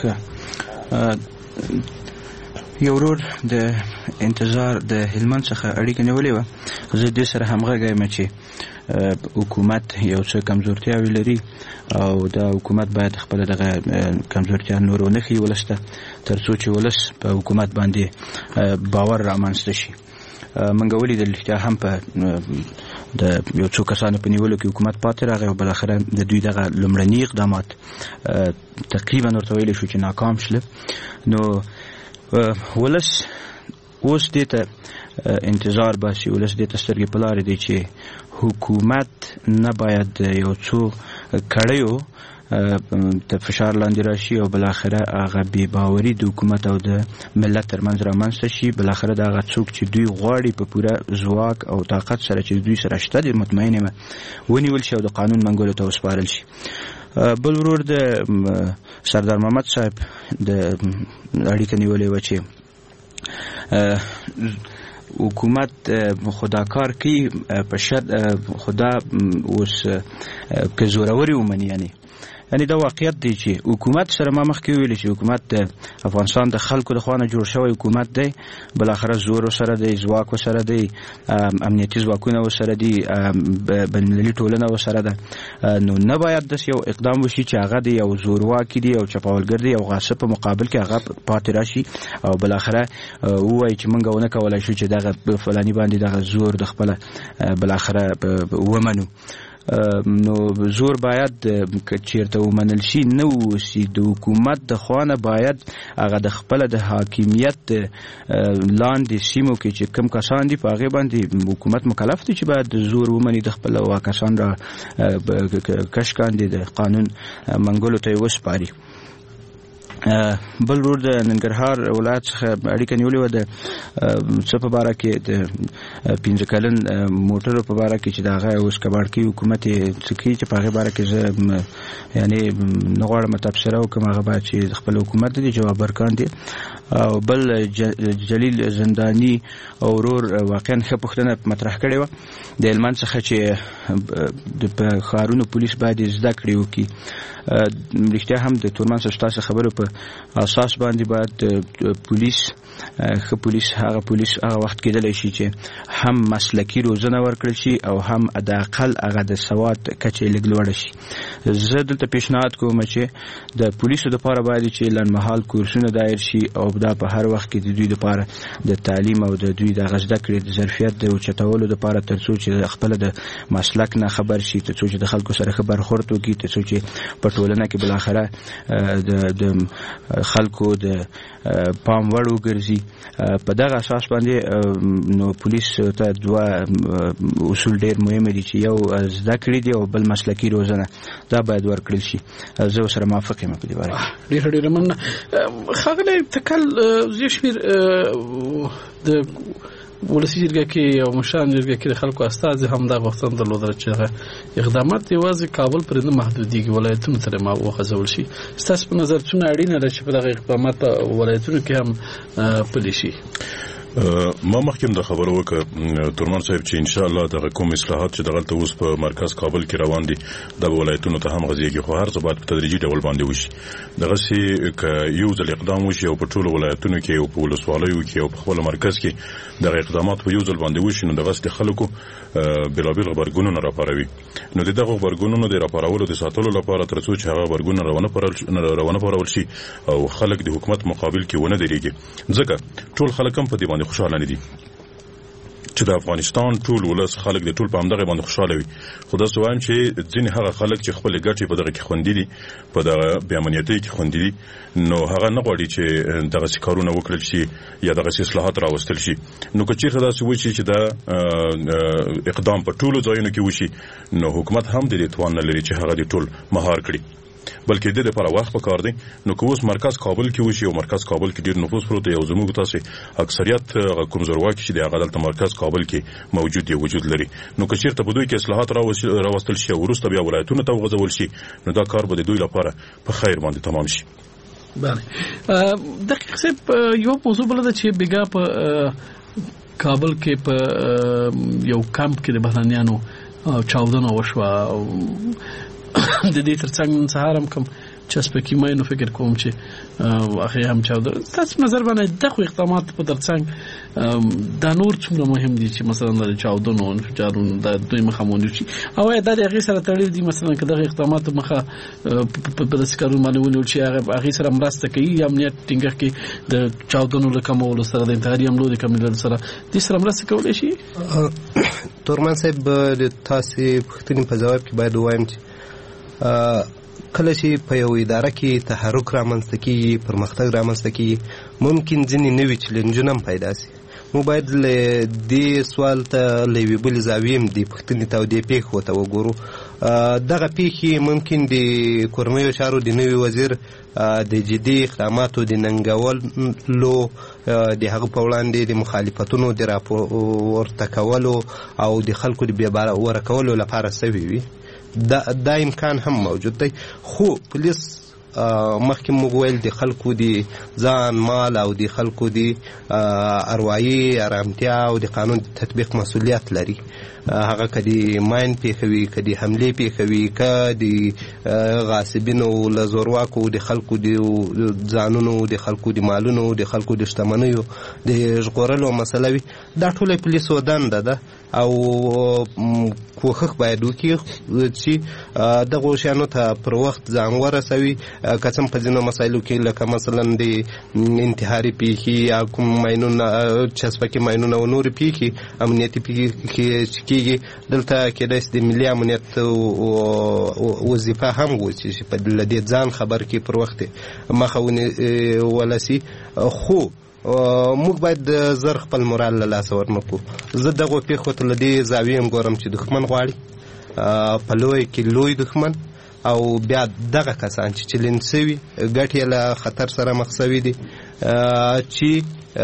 یو ورور د انتظار د هلمند څخه اړیکه نیولې وه. زه دې سره همغږی یم چې حکومت یو څه کمزورتیاوې لري او دا حکومت باید خپل دغه کمزورتیا نور ونه ښیي ولس ته تر څو چې ولس په حکومت باندې باور رامنځته شي. موږ ولیدل رښتیا هم په د یو څو کسانو په نیولو کې حکومت پاتې راغی او بالاخره د دوی دغه لومړني اقدامات تقریبا ورته ویلی شو چې ناکام شول. نو ولس اوس دې ته انتظار باسي. ولس دې ته سترګې په لارې دی چې حکومت نه باید یو څو کړیو ته فشار لاندې راشي او بالاخره هغه بې باوري د حکومت او د ملت ترمنځ رامنځته شي. بالاخره د هغه څوک چې دوی غواړي په پوره ځواک او طاقت سره چې دوی سره شته د مطمئن یم ونیول شي او د قانون منګولو ته وسپارل شي. بل ورور د سردار محمد صاحب د اړیکه نیولې وه چې حکومت خدا کار کوي په شرط خدا اوس که زوروري ومني یعنی دا واقعیت دی چې حکومت سره ما مخکې ویل چې حکومت د افغانستان د خلکو د خوانه جوړ شوی حکومت دی بل اخر زور سره دی ځواک سره دی امنیتي ځواکونه سره دی بنلي ټولنه سره ده نو نه باید د یو اقدام وشي چې هغه دی او زورواکي دی او چپاولګر دی او غاصب په مقابل کې هغه پاتې راشي او بل اخر وایي چې مونږ ونه کولای شو چې دغه فلاني باندې دغه زور د خپل بل اخر ومنو نو زور باید چیرته ومنل شي نو سي د حکومت د خوانه باید هغه د خپل د حاکمیت لاندې سیمو کې چې کم کسان دي په هغه باندې حکومت مکلف دي چې باید زور ومني د خپل واکسان را کشکان دي د قانون منګولو ته وسپاري بل ور د ننګرهار ولایت څخه اړیکه نیولې و د څه په باره کې د 15 کلن موټر په باره کې چې دا هغه اوس کباړکی حکومت څخه چې په هغه باره کې زه یعنی نغواړم تبصره وکم هغه باید چې خپل حکومت د جواب ورکاندي او بل جلیل زندانی او ورور واقعا ښه پوښتنه مطرح کړې و د هلمند څخه چې د ښارونو پولیس باید زده کړي وکړي رښتیا هم د تورمان ستاسو خبرو په اساس باندې باید پولیس هغه وخت کېدلی شي چې هم مسلکي روزنه ورکړل شي او هم د اقل هغه د سواد کچې لږ لوړه شي زه دلته پیشنهاد کوم چې د پولیسو لپاره باید چې لنډمهال کورسونه دایر شي او دا په هر وخت کې د دوی لپاره د تعلیم او د دوی د زده کړې د ظرفیت د اوچتولو لپاره ترڅو چې خپل د مسلک نه خبر شي ترڅو چې د خلکو سره خبر خورد وکړي ترڅو چې په ټولنه کې بل اخره د خلکو د پام وړ وګرځي په دغه اساس باندې نو پولیس ته دوه اصول ډېر مهم دي چې یو زده کړې دي او بل مسلکي روزنه دا باید ورکړل شي زه سره موافق یم په دې باره ډېر مننه خاغلی تکل زیشمیر د ولسی جرګه کې او مشان جرګه کې خلکو استاد هم دا غوښتنه درلوده چې اقدامات یوازې کابل پر نه محدودیږي ولایتونو تر ما وخزول شي ستاسو په نظر څونه اړینه ده چې په دغه اقدامات ولایتونو کې هم پلي شي ما مخکې د خبرو وکړه تورمان صاحب چې ان شاء الله د کوم اصلاحات چې دغه اوس په مرکز کابل کې روان دي د ولایتونو ته هم غځيږي خو هر څه باید په تدریجي ډول باندې وشي دغه سي ک یو ځل اقدام وشي او په ټولو ولایتونو کې او په ولسوالیو کې او په خپل مرکز کې دغه اقدامات په یو ځل باندې وشي نو دغه د خلکو بلابل خبرګونونه راپاروي نو دغه خبرګونونو د راپارولو د ساتلو لپاره ترڅو چې هغه خبرګونونه روانه پرول شي او خلک د حکومت مقابل کې ونه درېږي ځکه ټول خلک هم په دې باندې خوشاله نه دي چې د افغانستان ټول ولس خلک د ټول په همدغه باندې خوشاله وي خو دا سوایم چې ځینې هغه خلک چې خپل ګټې په دغه کې خوندې دي په دغه بې امنیتۍ کې خوندې دي نو هغه نه غواړي چې دغه کارونه وکړل شي یا دغه اصلاحات راوستل شي نو که چیرته داسې وشي چې دا اقدام په ټولو ځایونو کې وشي نو حکومت هم د دې توان نه لري چې هغه د ټول مهار کړي بلکې د لپاره وخت پکار دی نو که اوس مرکز کابل کې وشي او مرکز کابل کې ډیر نفوس پروت دی او زموږ تاسو اکثریت کمزورواکي چې د عدالت مرکز کابل کې موجود دی وجود لري نو که چیرته په دوی کې اصلاحات راوستل شي او وروسته بیا ولایتونو ته وغځول شي نو دا کار به د دوی لپاره په خیر باندې تمام شي بله دقیق صاحب یو موضوع بل ده چې بیګا په کابل کې په یو کمپ کې د بهرانيانو چاودنه وشوه د دې ترڅنګ سهار هم کوم چسپکی مې نو فکر کوم چې اخی هم چاودنه تاسو نظر باندې دغه اقدامات په ترڅنګ د نور څومره مهم دي چې مثلا د چاودنو انفجارونو د دوی مخامون شي او دا د هغه سره تړلي دي مثلا که دغه اقدامات مخه په دسکارو باندې ونیول شي هغه سره مرسته کوي امنیت ټینګه کې د چاودنو لکمولو سره د انتحاري حملو د کمولو سره د سره مرسته کولای شي تورمان صاحب د تاسو پښتني په جواب کې باید وایم چې کله چې په یو اداره کې تحرک رامنځته کیږي پرمختګ رامنځته کیږي ممکن ځینې نوي چیلنجونه هم پیدا شي مو باید له دې سوال ته له یوې بلې زاویې هم د پوښتنې ته او دې پیښو ته وګورو دغه پیښې ممکن د کورنیو چارو د نوي وزیر د جدي اقداماتو د ننګولو د هغه په وړاندې د مخالفتونو د راپورته کولو او د خلکو د بیا ورکولو لپاره سوي وي دا امکان هم موجود دی خو پولیس مخکې موږ ویل د خلکو د ځان مال او د خلکو د اروايي ارامتیا او د قانون تطبیق مسؤلیت لري. هغه کدي ماین پیښوي، کدي حمله پیښوي، کدي غاصبینو له زورواکو د خلکو د ځانونو، د خلکو د مالونو، د خلکو د شتمنیو د ژغورلو مسله وي. دا ټوله پولیسو دنده ده او کوښښ باید وکړي چې دغو شیانو ته پر وخت ځان ورسوي. که څه په ځینو مسایلو کې لکه مثلا د انتحاري پیښې یا کوم ماینونه چسپکي ماینونه او نورې پیښې امنیتي پیښې چې کېږي، دلته کېدای شي د ملي امنیت وظیفه هم و چې په دې ځان خبر کې پر وخت مخه ولسي. خو موږ باید زر خپل مورال له لاسه ورنکړو. زه دغو پیښو ته له دې زاویې هم ګورم چې دښمن غواړي په لوی کې لوی دښمن، او بیا دغه کسان چې چلنج سوي ګټې له خطر سره مخ سوي دي چې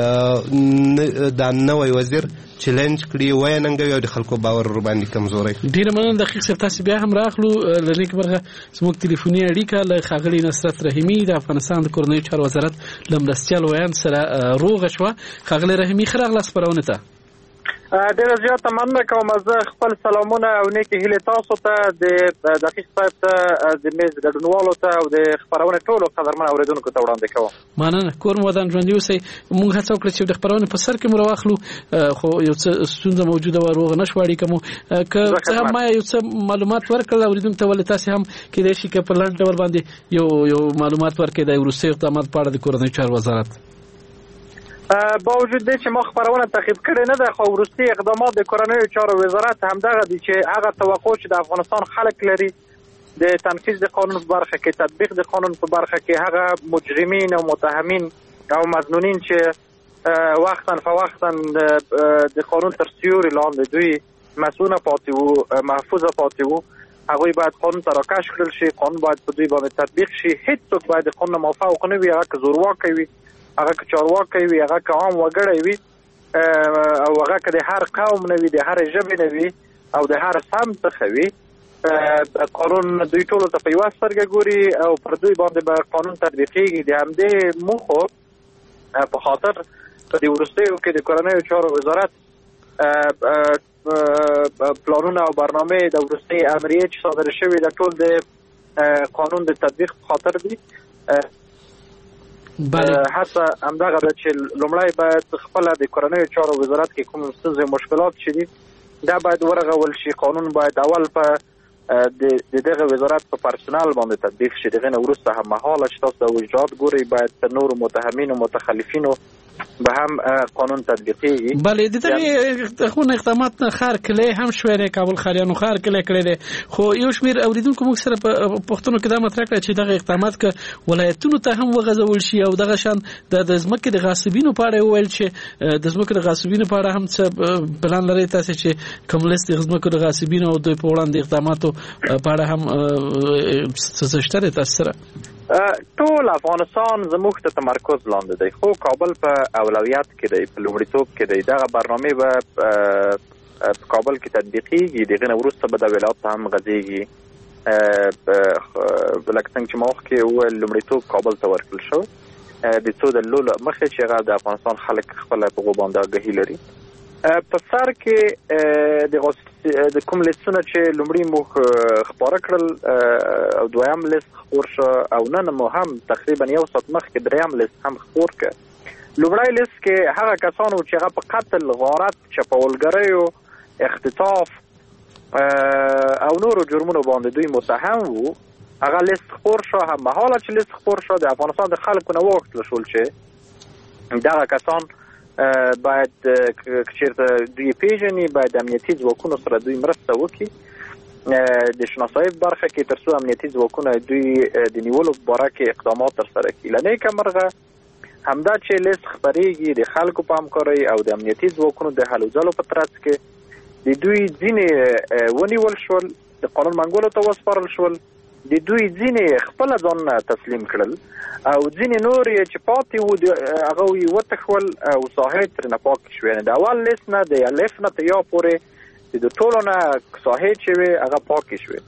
دا نوی وزیر چلنج کړي وای ننګوي او د خلکو باور ور باندې کمزوري. ډیره مننه دقیق صاحب، تاسو بیا هم راغلو لنیک برغه زموږ ټلیفوني اړیکه له ښاغلي نصرت رحیمي د افغانستان د کورنیو چارو وزارت لمرستیال ویان سره روغه شوه. ښاغلي رحیمي خراغله سپارونه ته ډیره زیاته مننه کوم. زه خپل سلامونه او نیکې هیلې تاسو ته، د دقیق صاحب ته، د میز ګډونوالو ته او د خپرونې ټولو قدرمن اوریدونکو ته وړاندې کوم. مننه. کور مو ودان ژوندي اوسئ. موږ هڅه وکړه چې د خپرونې په سر کې مو راواخلو، خو یو څه ستونزه موجوده وه، روغه نه شوه اړیکه مو. که څه هم ما یو څه معلومات ورکړل اوریدونکو ته، ولې تاسې هم کېدای شي که په لنډ ډول باندې یو معلومات ورکړئ د وروستیو اقداماتو په اړه د کورنیو چارو وزارت. با وجود دی چې ما خبرونه تعقیب کړې نه ده، خو وروستي اقدامات د کورنیو چارو وزارت همدغه دي چې هغه توقع چې د افغانستان خلک لري د تنفیذ د قانون په برخه کې، تطبیق د قانون په برخه کې، هغه مجرمین او متهمین او مظنونین چې وقتا فوقتا د قانون تر سیوري لاندې دوی مسؤونه پاتې وو، محفوظه پاتې وو، هغوی باید قانون ته راکش کړل شي، قانون باید په دوی باندې تطبیق شي. هیڅوک باید د قانون موافق نه وي، هغه که زورواکی وي، هغه که چارواکی وي، هغه که عام وګړی وي، او هغه که د هر قوم نه وي، د هر ژبې نه وي، او د هر سمت څخه وي. قانون دوی ټولو ته په یوه سترګه ګوري او پر دوی باندې به قانون تطبیقېږي. د همدې موخو په خاطر په دې وروستیو کې د کورنیو چارو وزارت پلانونه او برنامه د وروستۍ امریې چې صادره شوې د ټول د قانون د تطبیق په خاطر دي. حتی همدغه ده چې لومړی باید خپله د کورنیو چارو وزارت کې کوم ستونزې مشکلات چې دي دا باید ورغول شي. قانون باید اول په د دغه وزارت په پرسونل باندې تطبیق شي. دغه نه وروسته هم مهاله چې تاسو د وجدات ګورئ باید په نورو متهمینو متخلفینو به هم قانون تطبیقېږي. بله د دغې اقدامات نه ښار کلی هم شوی دی، کابل ښاریانو ښار کلی کړی دی، خو یو شمېر اورېدونکو موږ سره په پوښتنو کې دا مطرح کړه چې دغه اقدامات که ولایتونو ته هم وغځول شي او دغه شان د ځمکې د غاصبینو په اړه وویل چې د ځمکې د غاصبینو په اړه هم څه پلان لرئ تاسې چې کوم لیست د ځمکو د غاصبینو او دوی په وړاندې اقداماتو په اړه هم څه شته دی تاسو سره؟ ټول افغانستان زموږ ته تمرکز لاندې دی، خو کابل په اولویت کې دی، په لومړیتوب کې دی. دغه برنامه به په کابل کې تطبیقېږي، دغه نه وروسته به د ولایت هم غځېږي. لکه څنګه چې ما مخکې وویل لومړیتوب کابل ته ورکړل شو د څو دلیلو له مخې چې هغه د افغانستان خلک خپله په هغو باندې آګاهي لري. په سر کې د کوم لیستونه چې لومړی موږ خپاره کړل او دویم لیست خپور شو او نن مو هم تقریبا یو ساعت مخکې دریم لیست هم خپور کړ. لومړی لیست کې هغه کسانو چې هغه په قتل، غارت، چپاولګریو، اختطاف او نورو جرمونو باندې دوی متهم وو، هغه لیست خپور شو. هم مهاله چې لیست خپور شو د افغانستان د خلکو نه وغوښتل شول چې دغه کسان باید چیرته دوی پیژني، باید امنیتي ځواکونو سره دوی مرسته وکړي د شناسایي برخه کې تر څو امنیتي ځواکونه دوی د نیولو په باره کې اقدامات ترسره کړي. له نیکه مرغه همدا چې لیست خپرېږي د خلکو په همکارۍ او د امنیتي ځواکونو د هلو ځلو په ترڅ کې د دوی ځینې ونیول شول، د قانون منګولو ته وسپارل شول، د دوی ځینې خپله ځانونه تسلیم کړل او ځینې نور یې چې پاتې وو هغه یې وتښول او ساحې ترېنه پاکې شوې. د اول لیست نه د الف نه تر یا پورې د ټولو نه ساحې چې وې هغه پاکې شوې.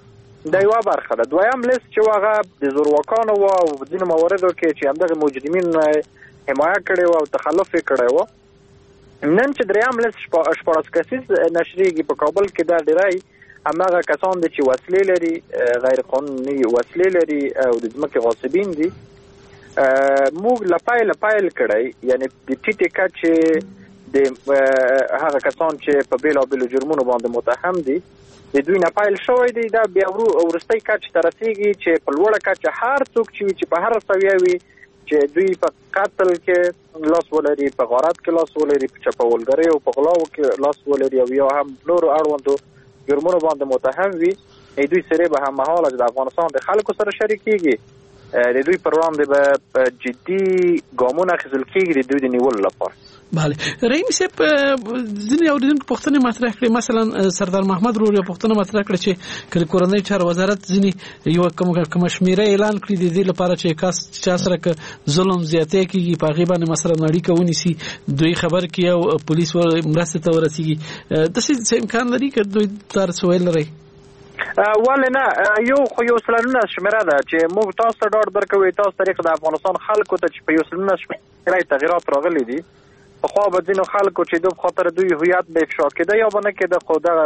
دا یو برخه ده. دویم لیست چې هغه د زورواکانو و او ځینو مواردو کې چې همدغه مجرمین حمایه کړي و او تخلف یې کړی و. نن چې دریم لیست 14 کسیز نشریږي په کابل کې دا ډیری هماغه کسان دي چې وسلې لري، غیر قانوني وسلې لري او د ځمکې غاصبین دي. موږ لپایل کړی، یعنی د ټیټې کچې د هغه کسان چې په بیلابیلو جرمونو باندې متهم دي د دوی نه پایل شوی دی. دا بیا وروستۍ کچې ته رسیږي چې په لوړه کچه هر څوک چې په هر سویه وي چې دوی په قتل کې لاس ولري، په غارت کې لاس ولري، په چپاولګرۍ او په غلاو کې لاس ولري او یا هم نورو اړوندو جرمونو باندې متهم وي، دوی سره به هم مهاله د افغانستان د خلکو سره شریکېږي. د دوی پر وړاندې به جدي ګامونه اخیستل کېږي د دوی د نیولو لپاره. بله رحیم صاحب ځینې اورېدونکو پوښتنې مطرح کړې، مثلا سردار محمد رور یو پوښتنه مطرح کړه چې کله کورنۍ چارو وزارت ځینې یو کومه شمیره اعلان کړي د دې لپاره چې چا سره ظلم زیاتې کېږي په هغې باندې مثلا اړیکه ونیسي، دوی خبر کړي او پولیس مرستې ته ورسېږي. داسې امکان لري که دوی تر څه ویل لرئ؟ ولې نه، یو سلنونه شمیره ده چې موږ تاسو ته ډاډ درکوو، تاسو طریق د افغانستان خلکو ته چې په یو سلنونه شمیره تغیرات راغلي دي. پخوا به ځینو خلکو چې دوی خاطر دوی هویت به افشا کېده یا به نه کېده، خو دغه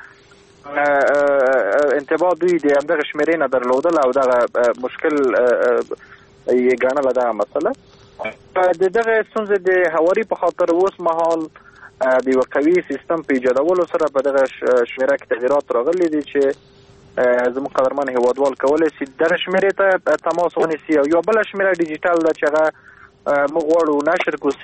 انتباه دوی د همدغه شمیرې نه درلودل او دغه مشکل یې ګڼله دغه مسله. د دغه ستونزې د هواري په خاطر اوس مهال د یو قوي سیستم په ایجادولو سره په دغه شمیره کې تغیرات راغلي دي چې زموږ قدرمن هیوادوال کولی شي دغه شمیرې ته تماس ونیسي. او یو بله شمیره ډیجیټل ده چې هغه موږ غواړو نشر کړو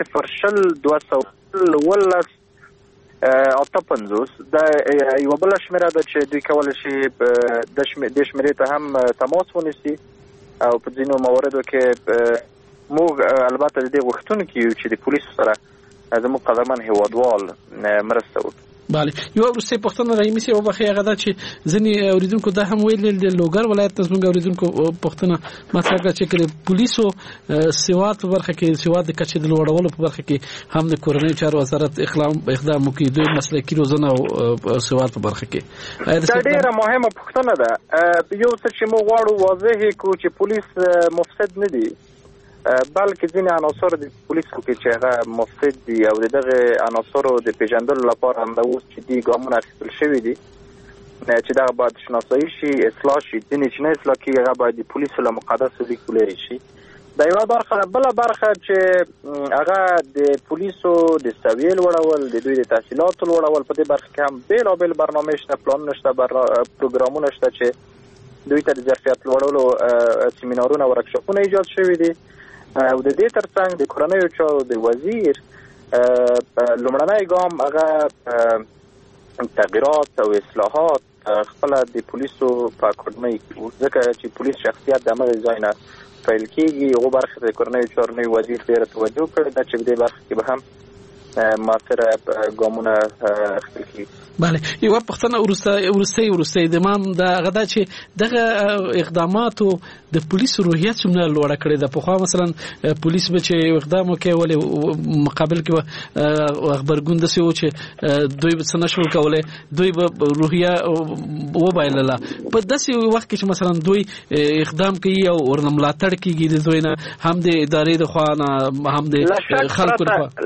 020-258 دا یو بله شمیره ده چې دوی کولی شي د شمیرې ته هم تماس ونیسي او په ځینو مواردو کې موږ البته د دې غوښتونکي یو چې د پولیسو سره زموږ قدرمن هیوادوال مرسته وکړي. بله یو وروستۍ پوښتنه رحیمي صاحب وبخښئ، هغه دا چې ځینې اورېدونکو دا هم ویل د لوګر ولایت نه زموږ اورېدونکو پوښتنه مطرح کړه چې د پولیسو سواد په برخه کې سواد د کچې د لوړولو په برخه کې هم د کورنیو چارو وزارت اقدام وکړي، دوی مسلکي روزنه او سواد په برخه کې. دا ډېره مهمه پوښتنه ده. یو څه چې موږ غواړو واضح کړو چې پولیس مفسد نه دي، بلکې ځینې عناصر د پولیسو کې چې هغه مفسد دي او دغه عناصرو د پیژندلو لپاره هم اوس جدي ګامونه اخیستل شوي دي چې دغه باید شناسایي شي، اصلاح شي. ځینې چې نه اصلاح کېږي هغه باید د پولیسو له مقدسو لیکو لرې شي. دا یوه برخه. بله برخه چې هغه د پولیسو د سویې لوړول، د دوی د تحصیلاتو لوړول، په دې برخه کې هم بېلابېل برنامې شته، پلانونه شته، پروګرامونه شته چې دوی ته د ظرفیت لوړولو سیمینارونه او ورکشاپونه ایجاد شوي دي. او د دې ترڅنګ د کورنیو چارو د وزیر لومړنی ګام هغه تغییرات او اصلاحات خپل د پولیسو په اکاډمۍ ځکه چې پولیس شخصیت د همغه ځای نه پیل کېږي. هغو برخې ته د کورنیو چارو نوي وزیر ډېره توجه کړې ده چې په دې برخه کې به هم مؤثره ګامونه اخیستل کېږي. بله یو پوښتنه وروستۍ د مام دا غدا چې دغه اقداماتو د پولیسو روحیه څومره لوړه کړې ده. پخوا مثلا پولیس به چې اقدام وکړي ولې مقابل کې خبرګون داسې و چې دوی به څه نشول کولی، دوی به روحیه وبایلله. په داسې وخت کې چې مثلا دوی اقدام کوي او ورنه ملاتړ کېږي د دوی نه، هم د ادارې د خوا نه هم د خلکو د خوا.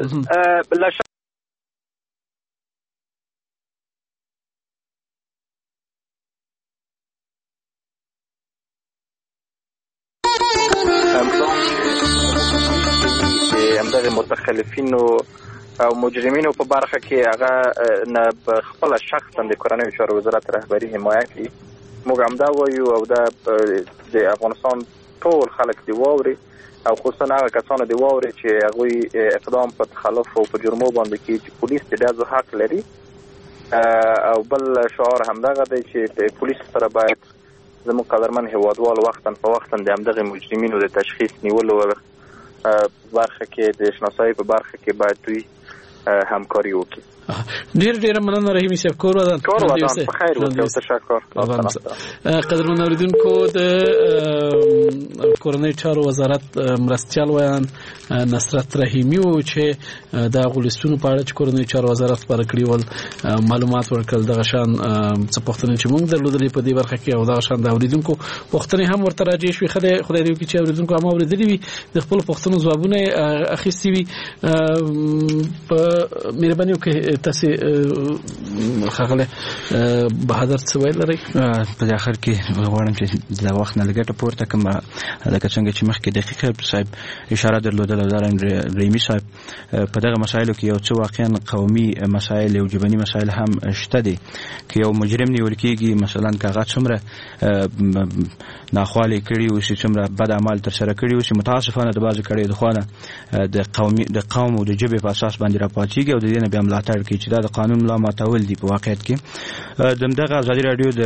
متخلفینو او مجرمینو په برخه کې هغه نه خپل شخصا د کورنیو چارو وزارت رهبری حمایت کوي. موږ همدا وایو او دا د افغانستان ټول خلک دی واوري او خصوصا هغه کسانو دی واوري چې هغه اقدام په تخلف او په جرمو باندې کوي چې پولیس د دې حق لري. او بل شعار همدغه دی چې پولیس سره باید زموږ قدرمن هیوادوال وختاً په وختاً د همدغه مجرمینو د تشخیص نیولو برخه کې د شناسایي په برخه کې باید دوی همکاري وکړي. ډېر مننه رحیمي صاحب. کور ودان په خیر او تشکر. قدرمن اوریدونکو د کورنۍ چارو وزارت مرستيال ویان نصرت رحیمی او چې د غولستونو په اړه چې کورنۍ چارو وزارت پر کړی ول معلومات ورکړل د غشان څه پوښتنه چې موږ درلودلې په دې برخه کې او د غشان د اوریدونکو پوښتنې هم ورته راځي شوې خدای دې چې اوریدونکو هم اوریدلې وي د خپل پوښتنو ځوابونه اخیستي وي په مهرباني وکړئ تاسو خغله بهادر څه ویل لري په اخر کې غواړم چې د وخت نه لګټه پورته کوم لکه څنګه چې مخکې دقیقه صاحب اشاره درلودله دارن رحیمی صاحب په دغه مسایلو کې یو څه واقعا قومي مسایل او جبني مسایل هم شته دي چې یو مجرم نیول کېږي مثلا کاغذ څومره ناخوالي کړي او څومره بد عمل تر سره کړي او متاسفانه د بازو کړي د خوانه د قوم او د جبهه په اساس باندې راپاتېږي او د دې نه بیا ملاتړ کوي چې دا د قانون لا ماتول دي په واقعیت کې دغه ازادي رادیو د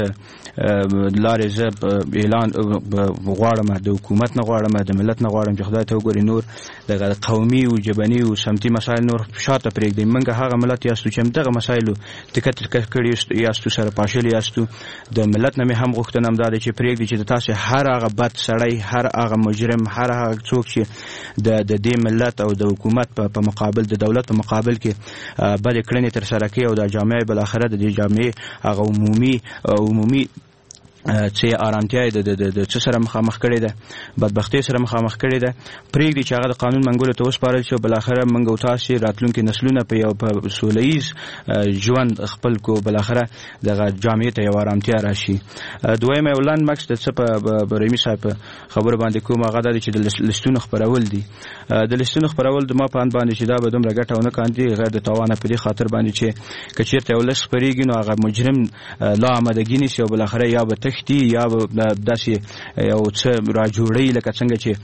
لارې زب اعلان غواړم د حکومت نه غواړم د ملت نه غواړم چې خدای ته وګوري نور د قومي او جبني او سمتي مسایل نور شاته پرېږدي منګه هغه ملت یاستو چې دغه مسایلو ټکټ کړی یاستو سره پاشل یاستو د ملت نه هم غوښتنه هم ده چې پرېږدي چې تاسو هر هغه بد سړی هر هغه مجرم هر هغه څوک چې د دې ملت او د حکومت په مقابل د دولت په مقابل کې بل کړنې تر سره کوي او د جامعه بل اخره د جامعه هغه عمومي چې آرامتیا د څه سره مخامخ کړي ده بدبختی سره مخامخ کړي ده پرېږدي چې هغه د قانون منګولو ته وسپارل شي او بل اخره منګو تاسو راتلونکي نسلونه په یو سولهییز ژوند خپل کو بل اخره د جامعه ته یو آرامتیا راشي دویمه ولان مکس د څه په رحیمی صاحب خبر باندې کوم هغه د چې د لستونو خبرول دي د لستونو خبرول د ما په ان باندې چې دا به دومره ګټه ونه کاندي غیر د توانه په دې خاطر باندې چې کچیرته ولس خبرېږي نو هغه مجرم لا آمادګی نشي او بل اخره یا به یا داسې یو څه راجوړی لکه څنګه چې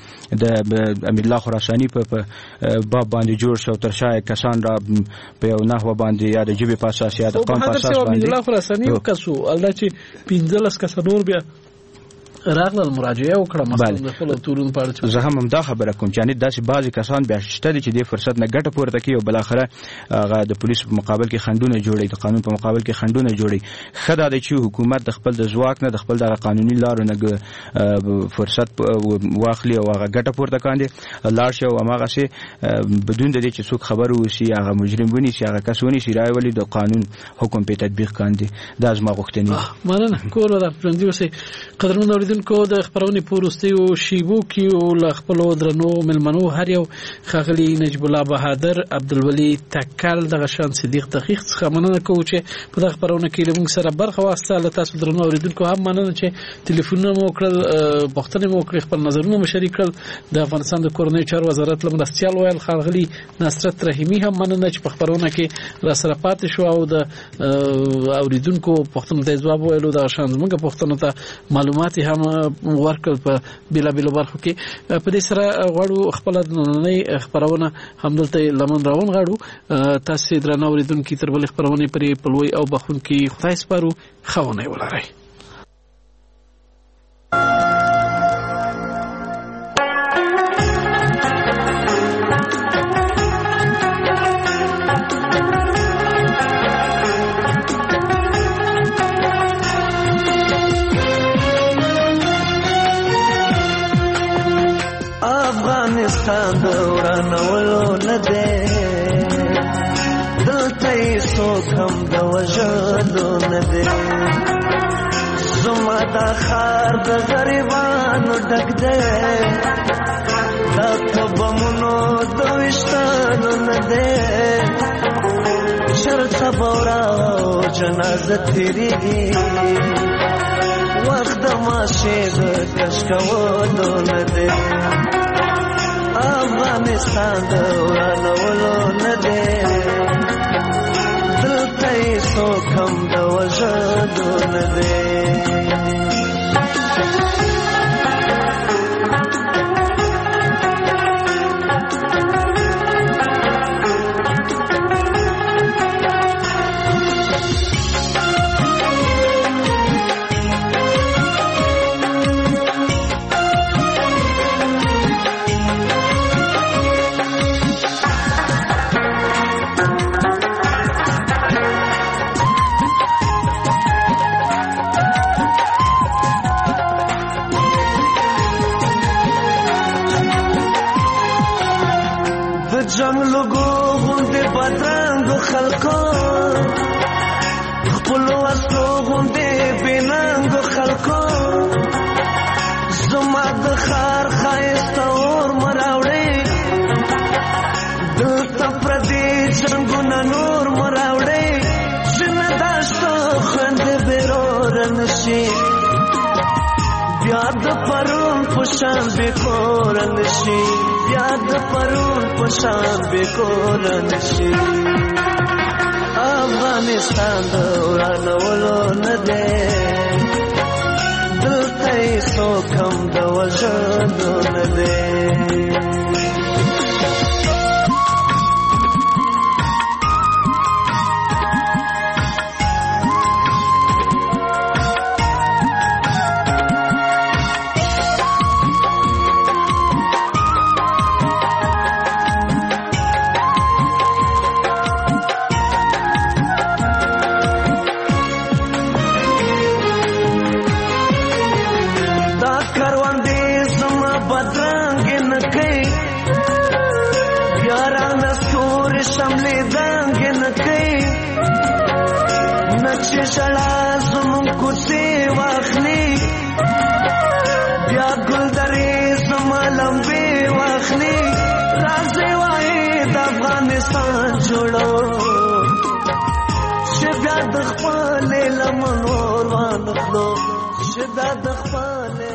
د امیر الله خراساني په باب باندې جوړ شو تر شای کسان را په یو نحوه باندې یا د جبهه په اساس یا د قوم په اساس باندې امیر الله خراساني یو کسو الله چې 15 کس نور بیا راغله مراجعه وکړه مثلا د خپل تورون په اړه زه هم دا خبره کوم چې داسې بعضی کسان بیا شته چې د فرصت نه ګټه پورته کوي او بل اخره هغه د پولیس په مقابل کې خندونه جوړي د قانون په مقابل کې خندونه جوړي خدای د چې حکومت د خپل د ځواک نه د خپل د قانوني لارو نه فرصت واخلي او هغه ګټه پورته کاندي لار شي او هغه سي بدون د دې چې څوک خبر وسی هغه مجرم ونی سي هغه کس ونی سي راوي د قانون حکم په تطبیق کاندي دا زما غوښتنه مننه کوله د پرندي وسي قدرمن کو د خبرونې پورستي او شیبو کې او ل خپل درنو ملمنو هر یو خغلی نجیب الله بهادر عبدالولی تکل د غشان صدیق دقیق څخه مننه کوم چې په د خبرونه کې موږ سره برخه واسطه تاسو درنو اوریدونکو هم مننه چې ټلیفونونه مو کړل پښتنه مو کړل خپل نظرونه مشارک کړل د افغانستان د کورنۍ چارو وزارت لمرستيال ویل خغلی نصرت رحیمی هم مننه چې په خبرونه کې را سره پاتې شو او د اوریدونکو پښتنه ته ځواب ویلو د غشان موږ پښتنه ته معلومات هم ورکل په بیلا برخو کې په دې سره غواړو خپل نننۍ خبرونه همدلته لمن راون غواړو تاسو درنه اوریدونکو تر بل خبرونه پرې پلوي او بخون کې خدای سپارو خونه ولرئ افغانستان دورانولو نده دلته څوک هم د وژلو نده زما دا ښار د غریبانو ډک دی دا په بمونو د ویشتانو نده چرته بورا او جنازه تیریږي وخت د ماشې د کش کولو نده افغانستان دورانولو نده دلته څوک هم د وژلو نده شم لګو غوندې بدرنګو خلکو خپلو وسلو غوندې بېننګو خلکو زما د ښار ښایسته اور مه راوړئ دلته پردي جنګونه نور مه راوړئ چې نه دا شته خویندې بېروره نه شي بیا د پرون په شان بېکوره نه شي بیا د پرون په شان بېکوره نه شي افغانستان د ورانولو نه دی دلته یې څوک هم د وژلو نه دی شړا زمون کوڅې واخلي بیا ګلدرې زما لمبې واخلي راځي وایي د افغانستان جوړو چې بیا د خپلې لمن اور وانخلو چې بیا د خپلې